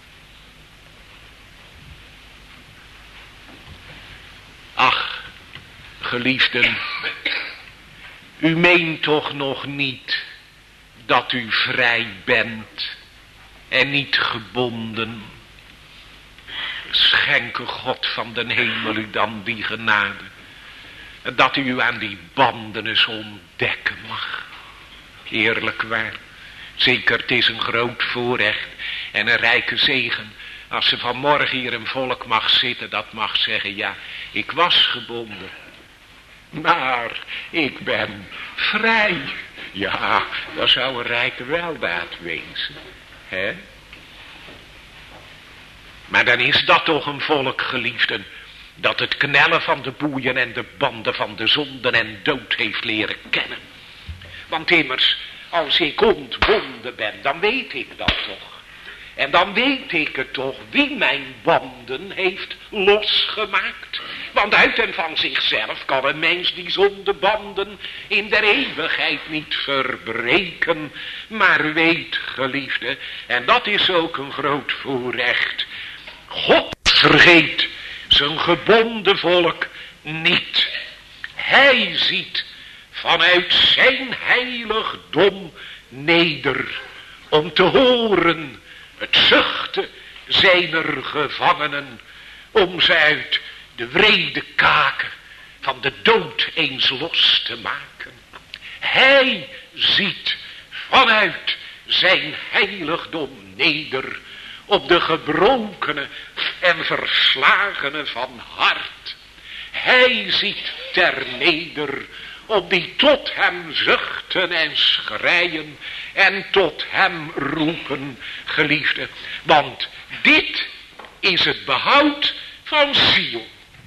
Ach, geliefden, u meent toch nog niet dat u vrij bent en niet gebonden? Schenke God van den hemel u dan die genade, dat u u aan die banden eens ontdekken mag. Eerlijk waar, zeker het is een groot voorrecht en een rijke zegen als ze vanmorgen hier een volk mag zitten dat mag zeggen, ja, ik was gebonden, maar ik ben vrij. Ja, dat zou een rijke weldaad wezen. Hè? Maar dan is dat toch een volk, geliefden, dat het knellen van de boeien en de banden van de zonden en dood heeft leren kennen. Want immers, als ik ontbonden ben, dan weet ik dat toch. En dan weet ik het toch wie mijn banden heeft losgemaakt. Want uit en van zichzelf kan een mens die zondebanden in der eeuwigheid niet verbreken. Maar weet, geliefde, en dat is ook een groot voorrecht, God vergeet zijn gebonden volk niet. Hij ziet vanuit zijn heiligdom neder om te horen het zuchten zijner gevangenen, om ze uit de wrede kaken van de dood eens los te maken. Hij ziet vanuit zijn heiligdom neder op de gebrokene en verslagene van hart. Hij ziet ter neder op die tot hem zuchten en schreien en tot hem roepen, geliefde. Want dit is het behoud van Sion.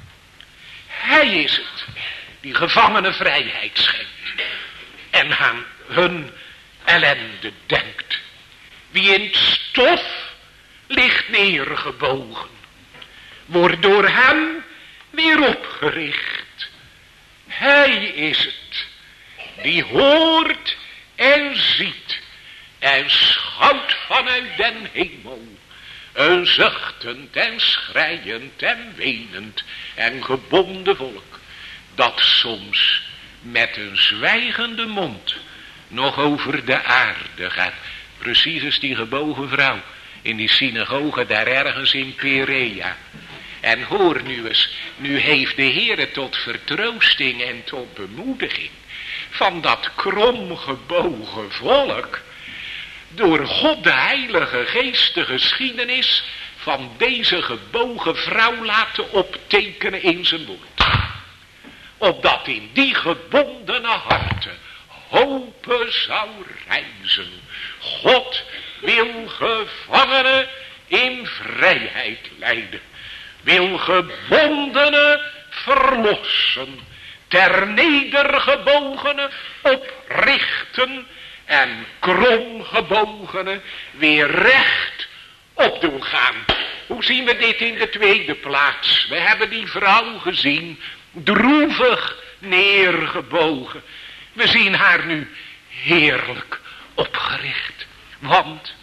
Hij is het die gevangenen vrijheid schenkt en aan hun ellende denkt. Wie in het stof ligt neergebogen, wordt door hem weer opgericht. Hij is het die hoort en ziet en schouwt vanuit den hemel een zuchtend en schreiend en wenend en gebonden volk, dat soms met een zwijgende mond nog over de aarde gaat. Precies als die gebogen vrouw in die synagoge daar ergens in Perea. En hoor nu eens, nu heeft de Heere tot vertroosting en tot bemoediging van dat kromgebogen volk door God de Heilige Geest de geschiedenis van deze gebogen vrouw laten optekenen in zijn woord. Opdat in die gebondene harten hopen zou rijzen. God wil gevangenen in vrijheid leiden. Wil gebondenen verlossen. Ter nedergebogenen oprichten. En kromgebogenen weer recht op doen gaan. Hoe zien we dit in de tweede plaats? We hebben die vrouw gezien, droevig neergebogen. We zien haar nu heerlijk opgericht. Want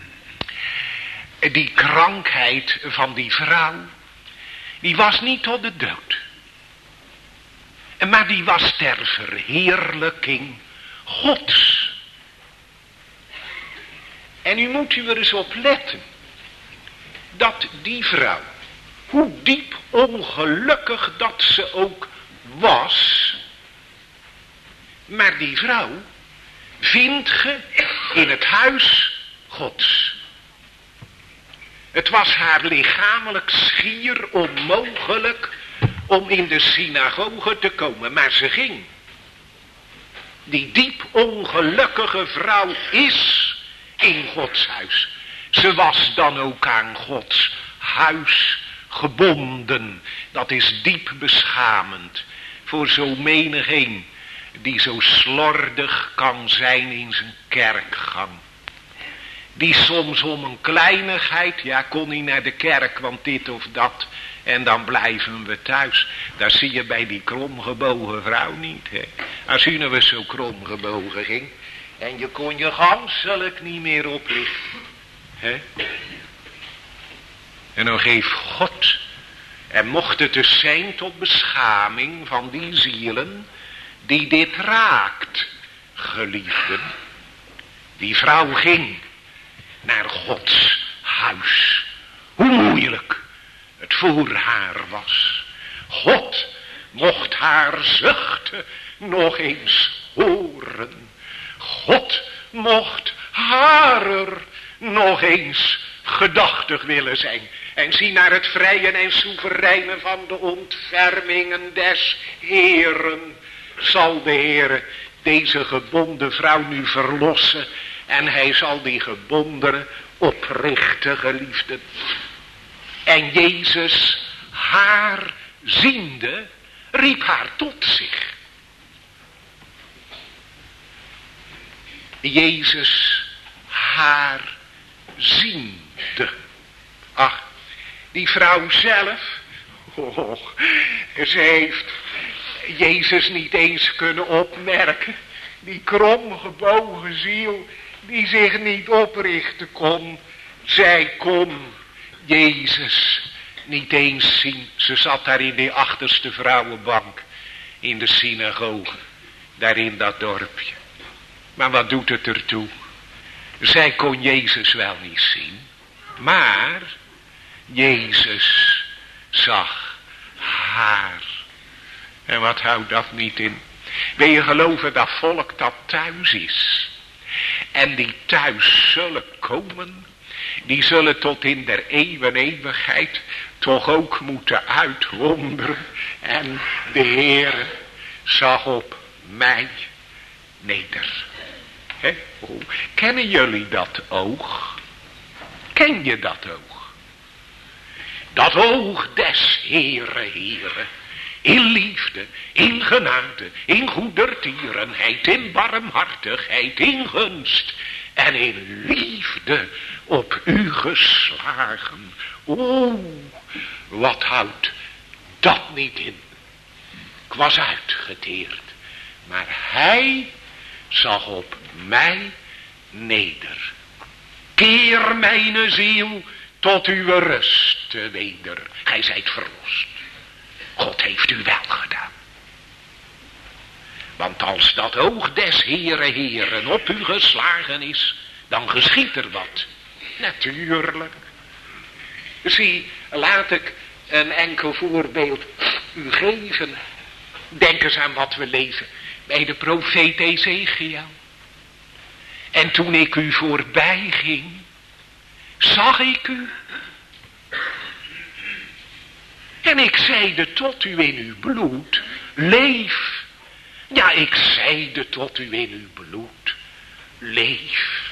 die krankheid van die vrouw, die was niet tot de dood. Maar die was ter verheerlijking Gods. En nu moet u er eens op letten, dat die vrouw, hoe diep ongelukkig dat ze ook was, maar die vrouw vindt ge in het huis Gods. Het was haar lichamelijk schier onmogelijk om in de synagoge te komen, maar ze ging. Die diep ongelukkige vrouw is in Gods huis. Ze was dan ook aan Gods huis gebonden. Dat is diep beschamend voor zo menigeen die zo slordig kan zijn in zijn kerkgang. Die soms om een kleinigheid, ja, kon niet naar de kerk, want dit of dat, en dan blijven we thuis. Dat zie je bij die kromgebogen vrouw niet, hè. Als u nou eens zo kromgebogen ging, en je kon je ganselijk niet meer oplichten, hè. En dan geeft God, en mocht het dus zijn tot beschaming van die zielen, die dit raakt, geliefden. Die vrouw ging naar Gods huis. Hoe moeilijk het voor haar was. God mocht haar zuchten nog eens horen. God mocht haar er nog eens gedachtig willen zijn. En zie naar het vrije en soevereine van de ontfermingen des Heeren. Zal de Heere deze gebonden vrouw nu verlossen. En hij zal die gebondenen oprichten, geliefden. En Jezus, haar ziende, riep haar tot zich. Jezus, haar ziende. Ach, die vrouw zelf, oh, ze heeft Jezus niet eens kunnen opmerken. Die kromgebogen ziel, die zich niet oprichten kon. Zij kon Jezus niet eens zien. Ze zat daar in die achterste vrouwenbank in de synagoge, daar in dat dorpje. Maar wat doet het ertoe? Zij kon Jezus wel niet zien, maar Jezus zag haar. En wat houdt dat niet in? Wil je geloven dat volk dat thuis is? En die thuis zullen komen, die zullen tot in der eeuwen eeuwigheid toch ook moeten uitwonderen. En de Heere zag op mij neder. He? Oh, kennen jullie dat oog? Ken je dat oog? Dat oog des Heere, Heere. In liefde, in genade, in goedertierenheid, in barmhartigheid, in gunst en in liefde op u geslagen. O, wat houdt dat niet in? Ik was uitgeteerd, maar hij zag op mij neder. Keer mijn ziel tot uw rust weder. Gij zijt verlost. God heeft u wel gedaan. Want als dat oog des Heere Heeren op u geslagen is, dan geschiet er wat. Natuurlijk. Zie, laat ik een enkel voorbeeld u geven. Denk eens aan wat we lezen bij de profeet Ezekiel. En toen ik u voorbij ging, zag ik u. En ik zeide tot u in uw bloed, leef. Ja, ik zeide tot u in uw bloed, leef.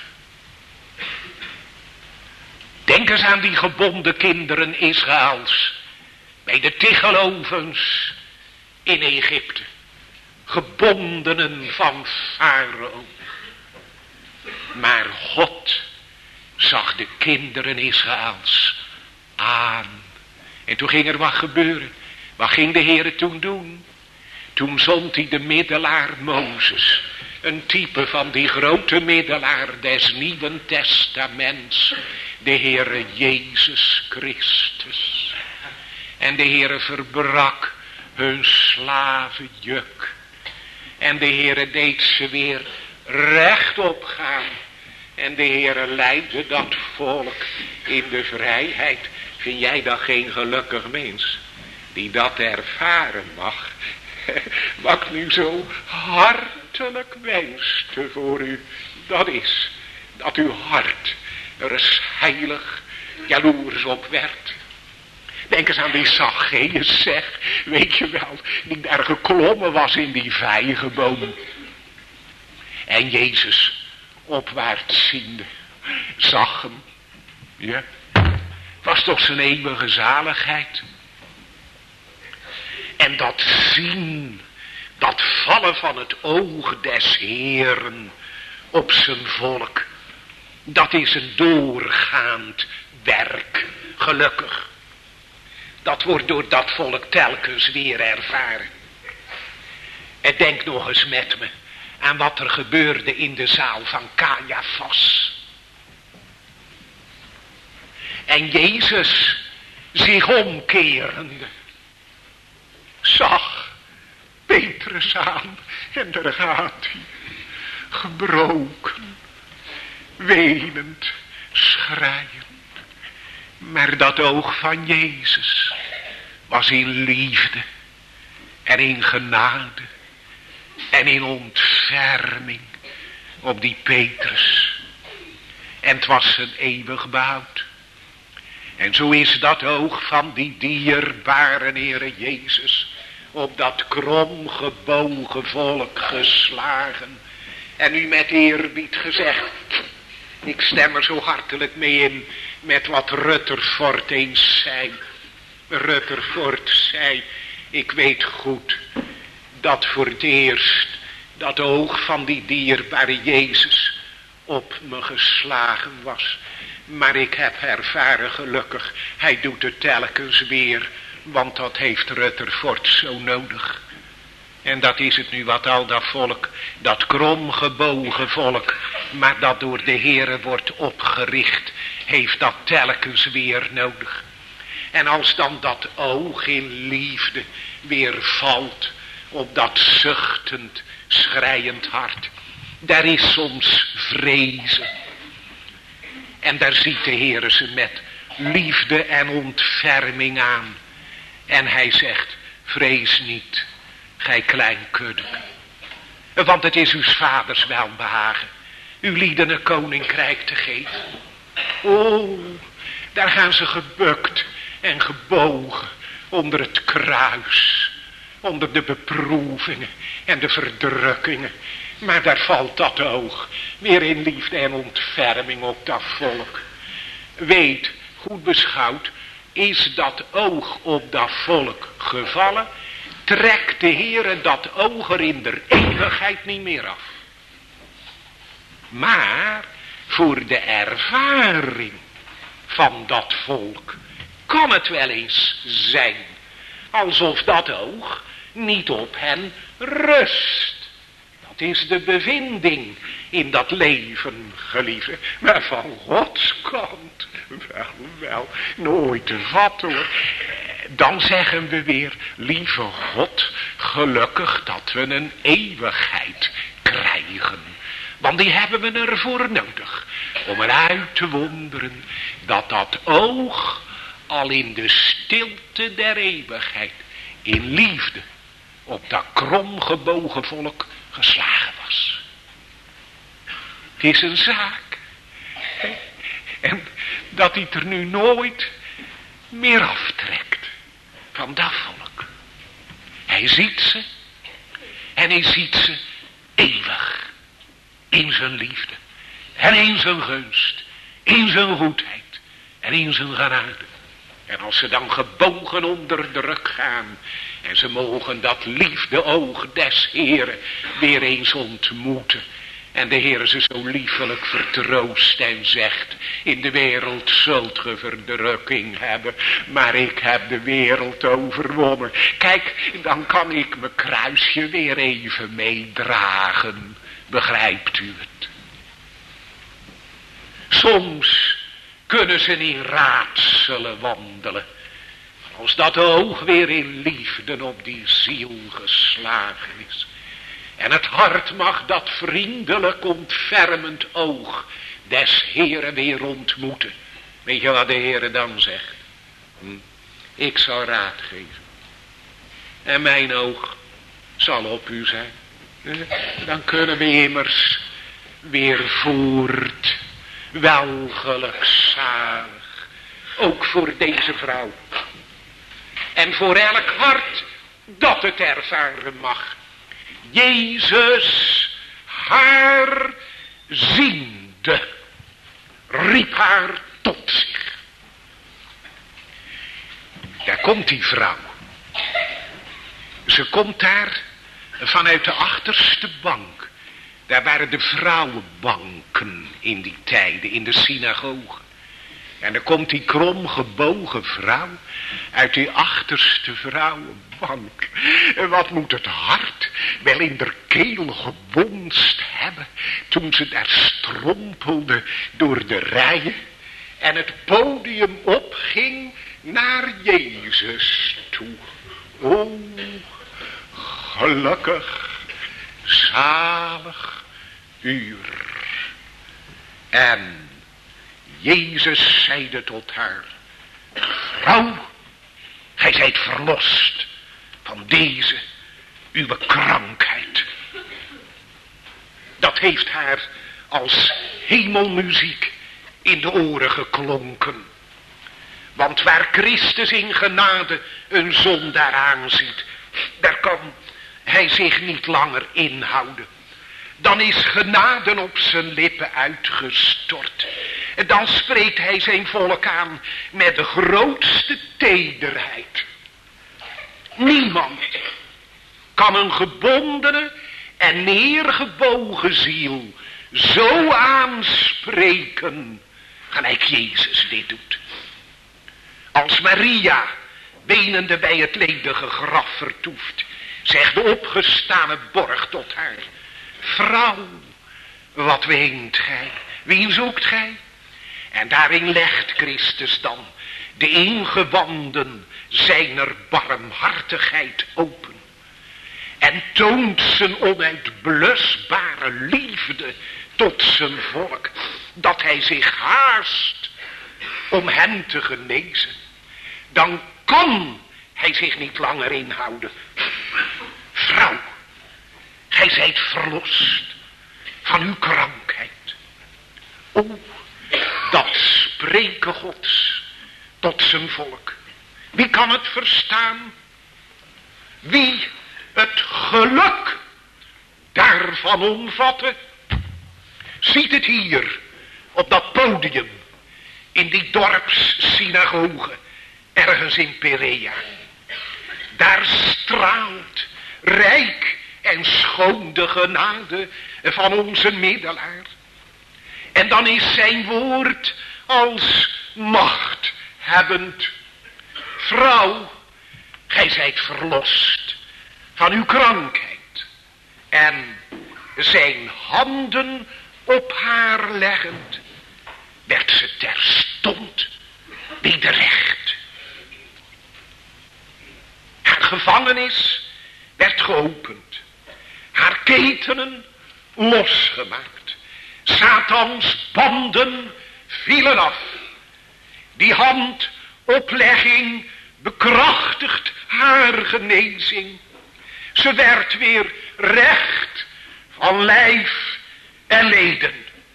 Denk eens aan die gebonden kinderen Israëls, bij de tichelovens in Egypte. Gebondenen van Farao. Maar God zag de kinderen Israëls aan. En toen ging er wat gebeuren. Wat ging de Heere toen doen? Toen zond hij de middelaar Mozes. Een type van die grote middelaar des Nieuwen Testaments. De Heere Jezus Christus. En de Heere verbrak hun slavenjuk. En de Heere deed ze weer rechtop gaan. En de Heere leidde dat volk in de vrijheid. Vind jij dat geen gelukkig mens die dat ervaren mag? Wat ik nu zo hartelijk wenste voor u, dat is dat uw hart er eens heilig jaloers op werd. Denk eens aan die Zacchaeus, zeg, weet je wel, die daar geklommen was in die vijgenboom. En Jezus opwaarts ziende, zag hem, ja, was toch zijn eeuwige zaligheid. En dat zien, dat vallen van het oog des Heeren op zijn volk, dat is een doorgaand werk, gelukkig. Dat wordt door dat volk telkens weer ervaren. En denk nog eens met me aan wat er gebeurde in de zaal van Caiaphas. En Jezus zich omkerende zag Petrus aan en daar gaat hij, gebroken, wenend, schreiend. Maar dat oog van Jezus was in liefde en in genade en in ontferming op die Petrus. En het was zijn eeuwig behoud. En zo is dat oog van die dierbare Heere Jezus op dat kromgebogen volk geslagen. En u met eerbied gezegd, Ik stem er zo hartelijk mee in met wat Rutherford eens zei. Rutherford zei, ik weet goed dat voor het eerst dat oog van die dierbare Jezus op me geslagen was. Maar ik heb ervaren gelukkig, hij doet het telkens weer, want dat heeft Rutherford zo nodig. En dat is het nu wat al dat volk, dat kromgebogen volk, maar dat door de Heere wordt opgericht, heeft dat telkens weer nodig. En als dan dat oog in liefde weer valt op dat zuchtend, schreiend hart, daar is soms vrezen. En daar ziet de Heere ze met liefde en ontferming aan. En hij zegt, vrees niet, gij klein kuddeke. Want het is uw vaders welbehagen, uw lieden een koninkrijk te geven. Oh, daar gaan ze gebukt en gebogen onder het kruis, onder de beproevingen en de verdrukkingen. Maar daar valt dat oog weer in liefde en ontferming op dat volk. Weet, goed beschouwd, is dat oog op dat volk gevallen, trekt de Heere dat oog er in der eeuwigheid niet meer af. Maar voor de ervaring van dat volk kan het wel eens zijn alsof dat oog niet op hen rust. Dat is de bevinding in dat leven, geliefde. Maar van Gods kant, wel, wel, nooit te vatten hoor. Dan zeggen we weer, lieve God, gelukkig dat we een eeuwigheid krijgen. Want die hebben we ervoor nodig. Om eruit te wonderen dat dat oog al in de stilte der eeuwigheid, in liefde, op dat kromgebogen volk geslagen was. Het is een zaak. En dat hij er nu nooit meer aftrekt van dat volk. Hij ziet ze. En hij ziet ze eeuwig. In zijn liefde. En in zijn gunst. In zijn goedheid. En in zijn genade. En als ze dan gebogen onder druk gaan. En ze mogen dat liefde oog des Heeren weer eens ontmoeten. En de Heere ze zo liefelijk vertroost en zegt, in de wereld zult ge verdrukking hebben, maar ik heb de wereld overwonnen. Kijk, dan kan ik mijn kruisje weer even meedragen. Begrijpt u het? Soms kunnen ze in raadselen wandelen. Als dat oog weer in liefde op die ziel geslagen is. En het hart mag dat vriendelijk ontfermend oog des Heeren weer ontmoeten. Weet je wat de Heere dan zegt? Hm? Ik zal raad geven. En mijn oog zal op u zijn. Dan kunnen we immers weer voort. Wel gelukzalig. Ook voor deze vrouw. En voor elk hart dat het ervaren mag. Jezus haar ziende riep haar tot zich. Daar komt die vrouw. Ze komt daar vanuit de achterste bank. Daar waren de vrouwenbanken in die tijden, in de synagoge. En dan komt die kromgebogen vrouw uit die achterste vrouwenbank. En wat moet het hart wel in der keel gebonst hebben toen ze daar strompelde door de rijen en het podium opging naar Jezus toe. O, gelukkig, zalig uur. En Jezus zeide tot haar, vrouw, gij zijt verlost van deze uw krankheid. Dat heeft haar als hemelmuziek in de oren geklonken. Want waar Christus in genade een zondaar aanziet, daar kan hij zich niet langer inhouden. Dan is genade op zijn lippen uitgestort. En dan spreekt hij zijn volk aan met de grootste tederheid. Niemand kan een gebondene en neergebogen ziel zo aanspreken gelijk Jezus dit doet. Als Maria wenende bij het ledige graf vertoeft, zegt de opgestane borg tot haar: vrouw, wat weent gij? Wien zoekt gij? En daarin legt Christus dan de ingewanden zijner barmhartigheid open. En toont zijn onuitblusbare liefde tot zijn volk. Dat hij zich haast om hen te genezen. Dan kan hij zich niet langer inhouden. Vrouw, gij zijt verlost van uw krankheid. O, dat spreken Gods tot zijn volk. Wie kan het verstaan? Wie het geluk daarvan omvatten? Ziet het hier op dat podium in die dorpssynagoge ergens in Perea. Daar straalt rijk en schoon de genade van onze middelaar. En dan is zijn woord als machthebbend: vrouw, gij zijt verlost van uw krankheid. En zijn handen op haar leggend, werd ze terstond wederrecht. Haar gevangenis werd geopend. Haar ketenen losgemaakt. Satans banden vielen af. Die handoplegging bekrachtigt haar genezing. Ze werd weer recht van lijf en leden.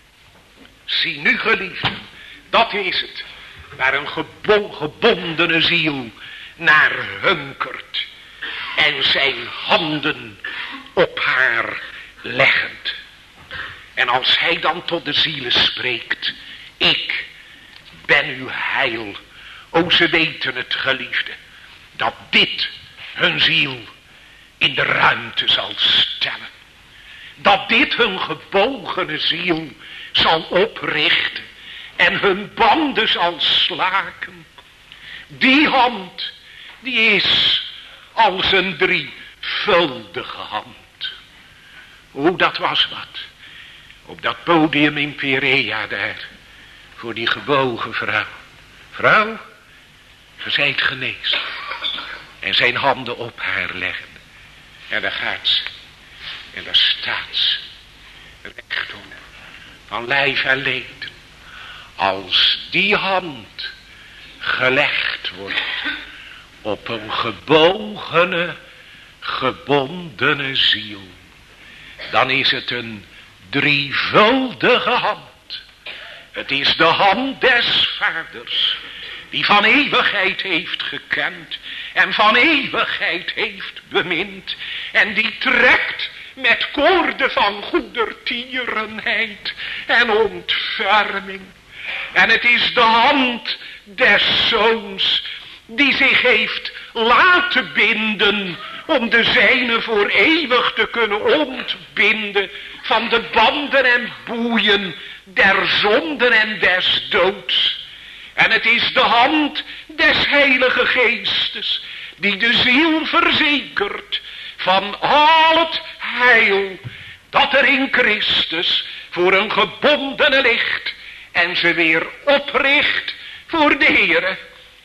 Zie nu, geliefden, dat is het waar een gebo- gebondene ziel naar hunkert. En zijn handen op haar leggend. En als hij dan tot de zielen spreekt: ik ben uw heil. O, ze weten het, geliefde, dat dit hun ziel in de ruimte zal stellen. Dat dit hun gebogene ziel zal oprichten en hun banden zal slaken. Die hand, die is als een drievuldige hand. Hoe, dat was wat. Op dat podium in Perea daar, voor die gebogen vrouw. Vrouw, ge zijt genezen. En zijn handen op haar leggen. En daar gaat ze. En daar staat ze. Rechtop. Van lijf en leden. Als die hand gelegd wordt op een gebogene, gebondene ziel, dan is het een drievuldige hand. Het is de hand des Vaders, die van eeuwigheid heeft gekend en van eeuwigheid heeft bemind, en die trekt met koorden van goedertierenheid en ontferming. En het is de hand des Zoons, die zich heeft laten binden om de zijne voor eeuwig te kunnen ontbinden van de banden en boeien der zonden en des doods. En het is de hand des Heilige Geestes, die de ziel verzekert van al het heil dat er in Christus voor een gebondene ligt, en ze weer opricht voor de Heere.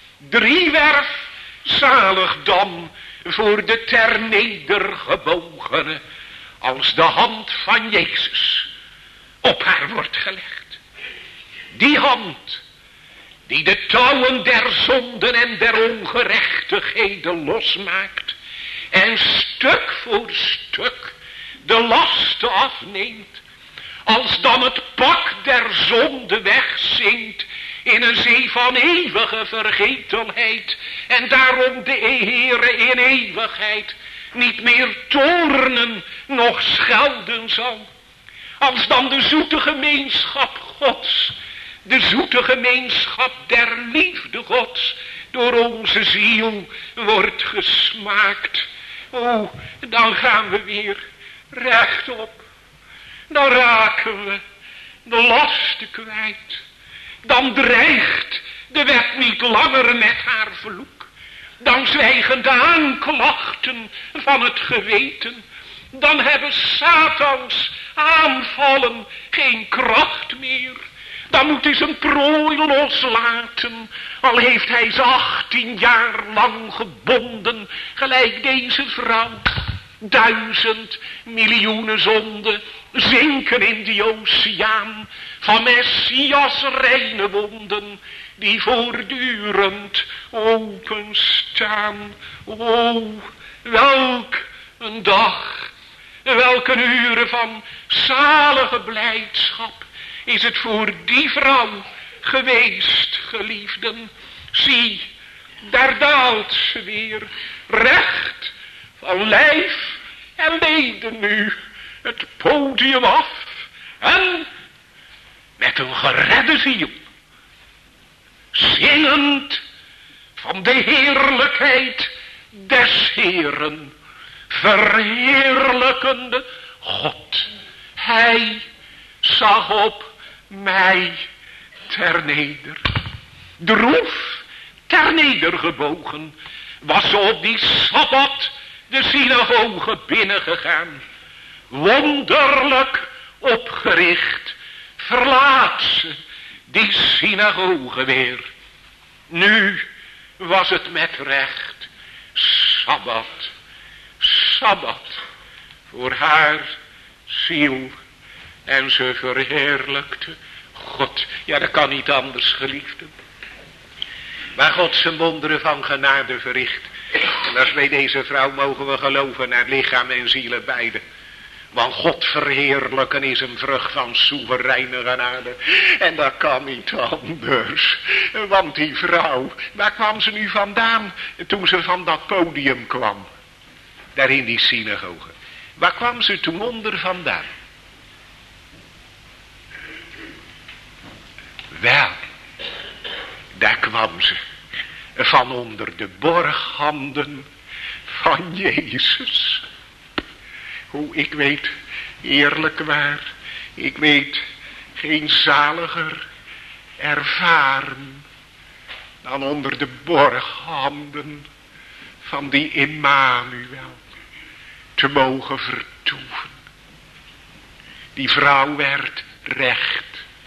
Driewerf zalig dan voor de ternedergebogene, als de hand van Jezus op haar wordt gelegd. Die hand die de touwen der zonden en der ongerechtigheden losmaakt en stuk voor stuk de lasten afneemt, als dan het pak der zonde wegzinkt in een zee van eeuwige vergetelheid, en daarom de Heere in eeuwigheid niet meer toornen noch schelden zal. als dan de zoete gemeenschap Gods, de zoete gemeenschap der liefde Gods, door onze ziel wordt gesmaakt. O, dan gaan we weer rechtop. Dan raken we de lasten kwijt. Dan dreigt de wet niet langer met haar vloek. Dan zwijgen de aanklachten van het geweten. Dan hebben Satans aanvallen geen kracht meer. Dan moet hij zijn prooi loslaten. Al heeft hij ze achttien jaar lang gebonden. Gelijk deze vrouw. Duizend miljoenen zonden zinken in die oceaan. Van Messias reine wonden. Die voortdurend openstaan. O, welk een dag. Welke uren van zalige blijdschap is het voor die vrouw geweest, geliefden. Zie, daar daalt ze weer, recht van lijf en leden nu het podium af. En met een geredde ziel, zingend van de heerlijkheid des Heeren, verheerlijkende God. Hij zag op mij ter neder. Droef ter nedergebogen was ze op die Sabbat de synagoge binnengegaan. Wonderlijk opgericht verlaat ze die synagoge weer. Nu was het met recht Sabbat. Sabbat voor haar ziel. En ze verheerlijkte God. Ja, dat kan niet anders, geliefden. Waar God zijn wonderen van genade verricht. En als bij deze vrouw mogen we geloven naar lichaam en zielen beide. Want God verheerlijken is een vrucht van soevereine genade. En dat kan niet anders. Want die vrouw, waar kwam ze nu vandaan toen ze van dat podium kwam? Daar in die synagoge. Waar kwam ze toen onder vandaan? Wel, daar kwam ze van onder de borghanden van Jezus. Hoe ik weet, eerlijk waar, ik weet geen zaliger ervaren dan onder de borghanden van die Immanuel te mogen vertoeven. Die vrouw werd recht,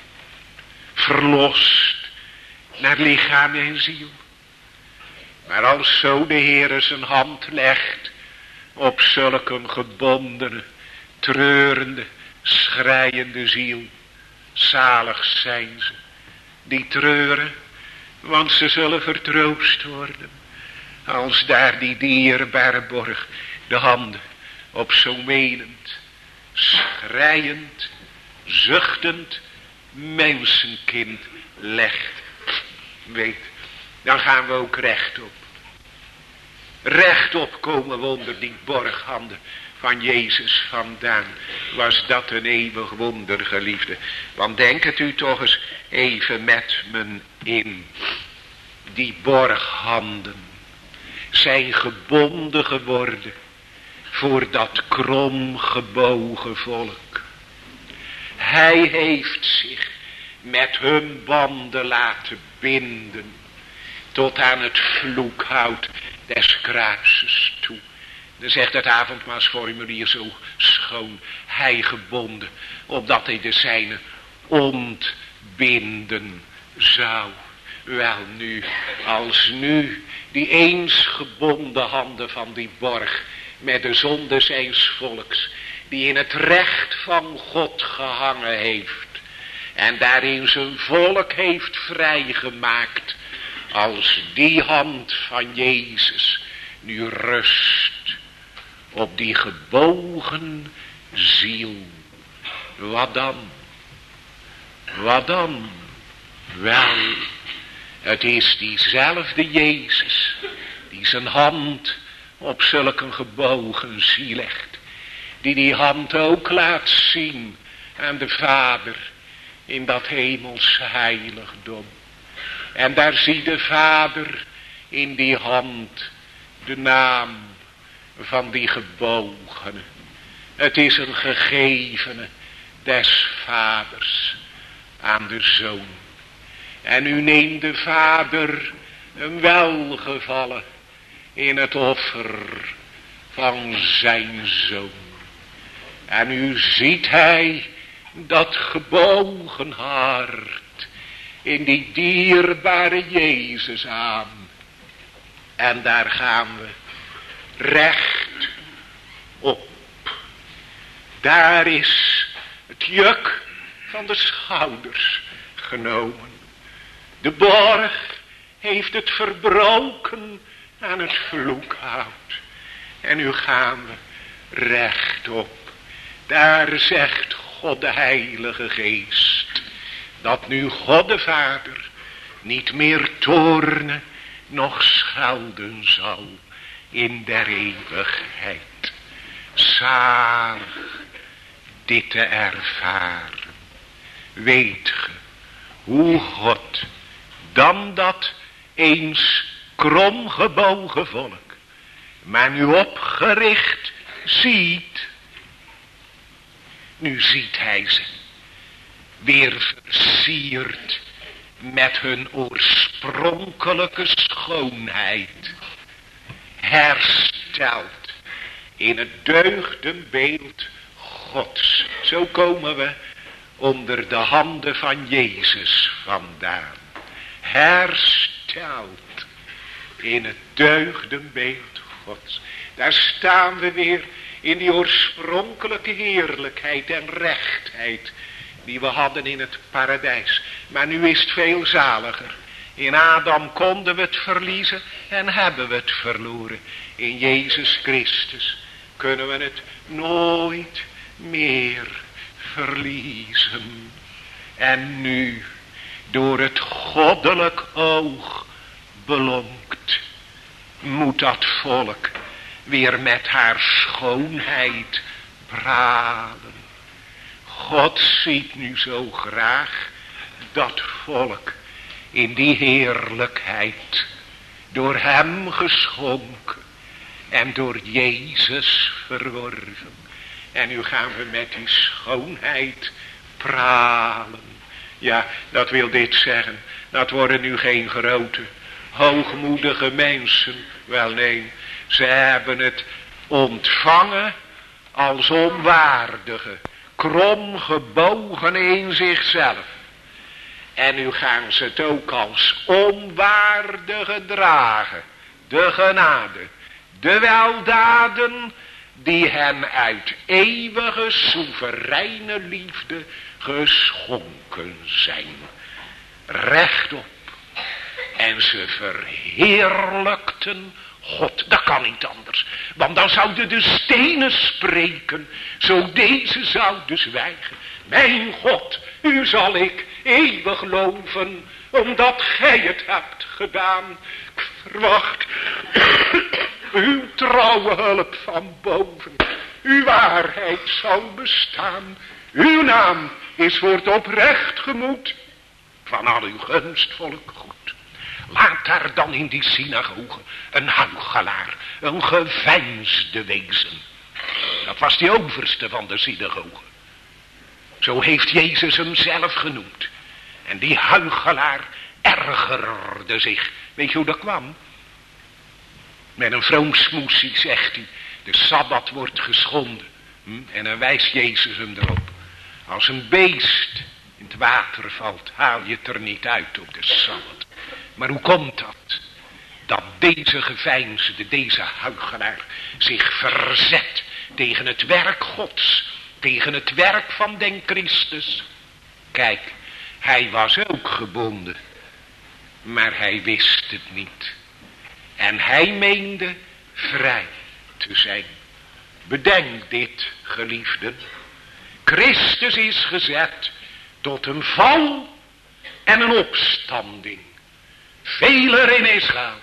verlost naar lichaam en ziel. Maar als zo de Heere zijn hand legt op zulke gebondene, treurende, schreiende ziel, zalig zijn ze, die treuren, want ze zullen vertroost worden, als daar die dierbare borg de handen op zo'n menend, schreiend, zuchtend mensenkind legt. Weet, dan gaan we ook rechtop. Rechtop komen we onder die borghanden van Jezus vandaan. Was dat een eeuwig wonder, geliefde. Want denk het u toch eens even met me in. Die borghanden zijn gebonden geworden voor dat krom gebogen volk. Hij heeft zich met hun banden laten binden tot aan het vloekhout des kruises toe. Dan zegt het avondmaalsformulier zo schoon, hij gebonden, opdat hij de zijne ontbinden zou. Wel nu, als nu die eens gebonden handen van die borg met de zonde zijns volks, die in het recht van God gehangen heeft en daarin zijn volk heeft vrijgemaakt, als die hand van Jezus nu rust op die gebogen ziel, wat dan? Wat dan? Wel, het is diezelfde Jezus die zijn hand op zulke gebogen ziel legt, die die hand ook laat zien aan de Vader in dat hemels heiligdom. En daar ziet de Vader in die hand de naam van die gebogene. Het is een gegevene des Vaders aan de Zoon. En u neemt de Vader een welgevallen in het offer van zijn Zoon. En u ziet hij dat gebogen hart in die dierbare Jezus aan. En daar gaan we recht op. Daar is het juk van de schouders genomen. De borg heeft het verbroken aan het vloekhout. En nu gaan we rechtop. Daar zegt God de Heilige Geest, dat nu God de Vader niet meer toornen, noch schelden zal in der eeuwigheid. Zalig dit te ervaren. Weet ge hoe God dan dat eens kromgebogen volk, maar nu opgericht ziet. Nu ziet hij ze weer versierd met hun oorspronkelijke schoonheid. Hersteld in het deugdenbeeld Gods. Zo komen we onder de handen van Jezus vandaan. Hersteld in het deugdenbeeld Gods. Daar staan we weer in die oorspronkelijke heerlijkheid en rechtheid die we hadden in het paradijs. Maar nu is het veel zaliger. In Adam konden we het verliezen en hebben we het verloren. In Jezus Christus kunnen we het nooit meer verliezen. En nu, door het goddelijk oog belonkt, moet dat volk weer met haar schoonheid pralen. God ziet nu zo graag dat volk in die heerlijkheid, door hem geschonken en door Jezus verworven. En nu gaan we met die schoonheid pralen. Ja, dat wil dit zeggen. Dat worden nu geen grote, hoogmoedige mensen. Wel nee, ze hebben het ontvangen als onwaardige, kromgebogen in zichzelf. En nu gaan ze het ook als onwaardige dragen. De genade, de weldaden die hen uit eeuwige soevereine liefde geschonken zijn. Rechtop. En ze verheerlijkten God. Dat kan niet anders. Want dan zouden de stenen spreken. Zo deze zouden zwijgen. Mijn God, u zal ik eeuwig loven. Omdat gij het hebt gedaan. Ik verwacht uw trouwe hulp van boven. Uw waarheid zal bestaan. Uw naam is voor het oprecht gemoed van al uw gunstvolk goed. Laat daar dan in die synagoge een huichelaar, een geveinsde wezen. Dat was die overste van de synagoge. Zo heeft Jezus hem zelf genoemd. En die huichelaar ergerde zich. Weet je hoe dat kwam? Met een vroom smoesie zegt hij, de Sabbat wordt geschonden. Hm? En dan wijst Jezus hem erop. Als een beest in het water valt, haal je het er niet uit op de Sabbat. Maar hoe komt dat? Dat deze geveinsde, deze huichelaar zich verzet tegen het werk Gods. Tegen het werk van den Christus. Kijk, hij was ook gebonden. Maar hij wist het niet. En hij meende vrij te zijn. Bedenk dit, geliefden. Christus is gezet tot een val en een opstanding. Veler in Israël.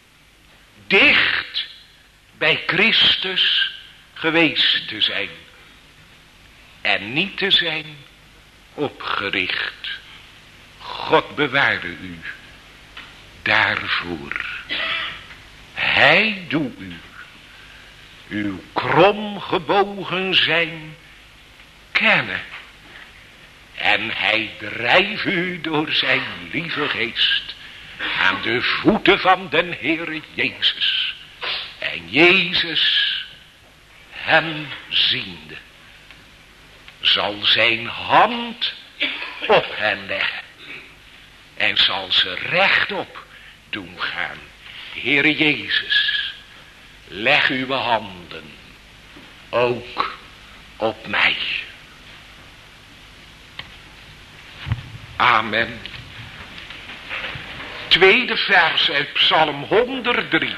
Dicht bij Christus geweest te zijn. en niet te zijn opgericht. God bewaarde u daarvoor. Hij doet u uw kromgebogen zijn kennen. En hij drijft u door zijn lieve geest aan de voeten van den Heere Jezus. En Jezus, hem ziende, zal zijn hand op hen leggen. En zal ze rechtop doen gaan. Heere Jezus, leg uw handen ook op mij. Amen. Tweede vers uit Psalm honderddrie.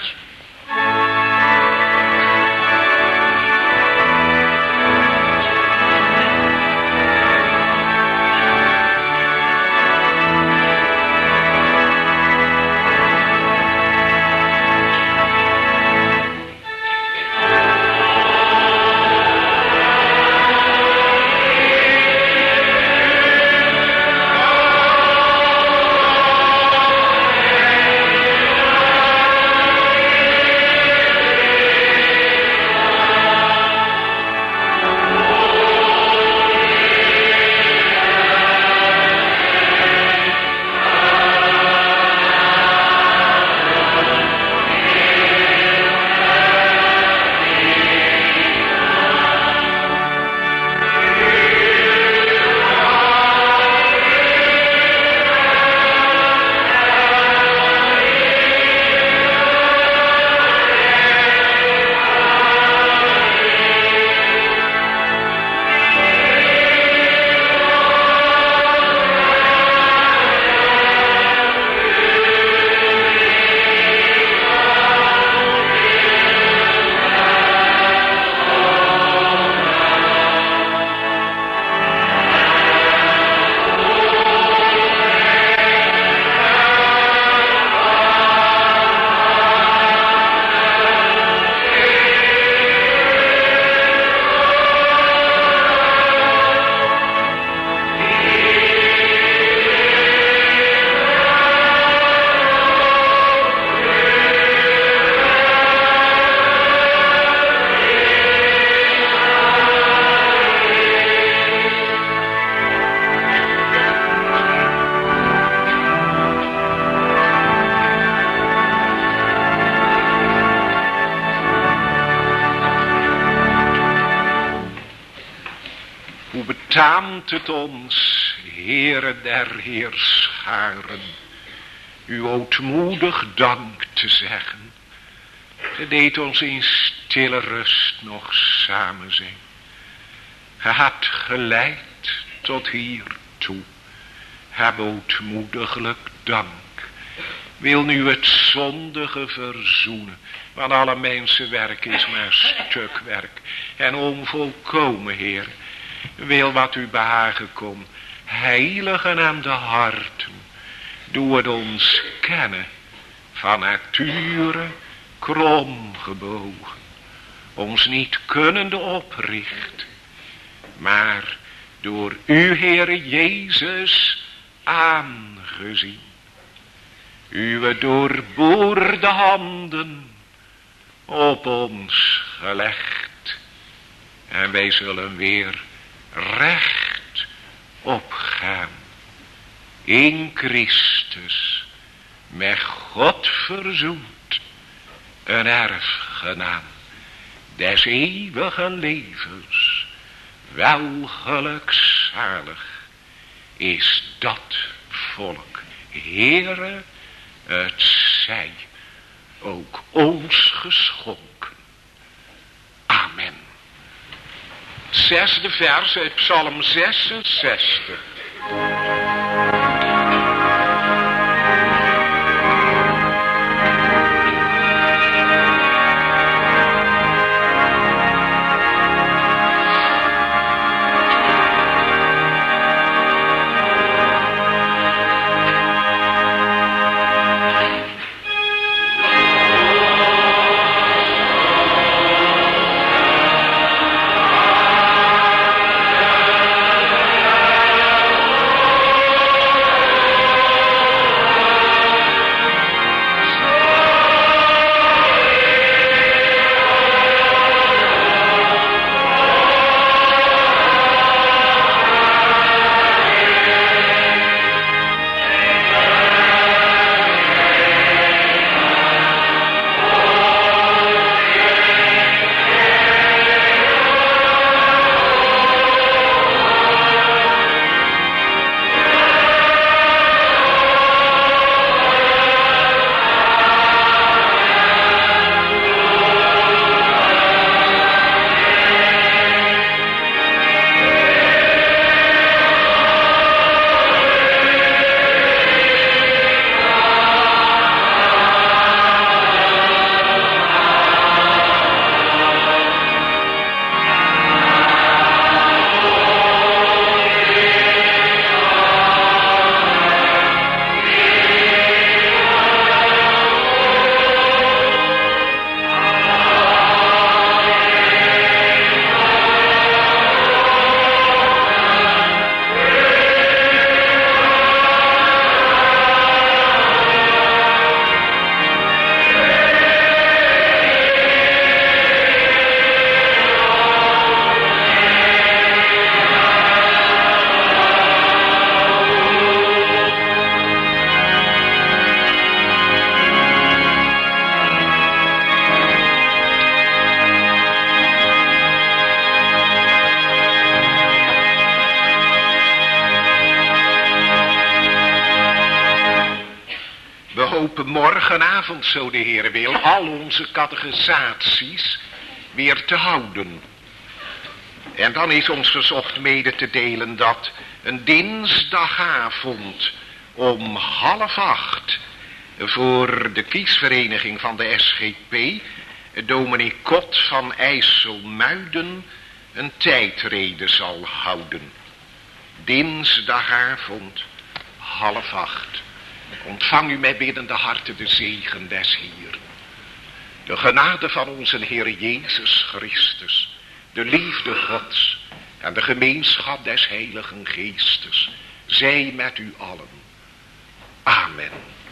Betaamt het ons, Heere der Heerscharen, u ootmoedig dank te zeggen. Ge deed ons in stille rust nog samen zijn. Ge hebt geleid tot hiertoe. Heb ootmoediglijk dank. Wil nu het zondige verzoenen. Want alle mensenwerk is maar stukwerk en onvolkomen, Heer. Wil wat u behagen kon, heiligen aan de harten. Doe het ons kennen, van nature kromgebogen. Ons niet kunnende oprichten, maar door u, Heere Jezus, aangezien. Uwe doorboorde handen op ons gelegd. En wij zullen weer recht opgaan. In Christus, met God verzoend, een erfgenaam des eeuwigen levens. Wel gelukzalig is dat volk. Heere, het zij ook ons geschonken. Amen. Zesde vers uit Psalm zesenzestig. op morgenavond, zo de Heer wil, al onze catechisaties weer te houden. En dan is ons verzocht mede te delen dat een dinsdagavond om half acht voor de kiesvereniging van de S G P dominee Kot van IJsselmuiden een tijdrede zal houden. Dinsdagavond half acht. Ontvang u met biddende harten de zegen des Heeren. De genade van onze Heer Jezus Christus, de liefde Gods en de gemeenschap des Heiligen Geestes, zij met u allen. Amen.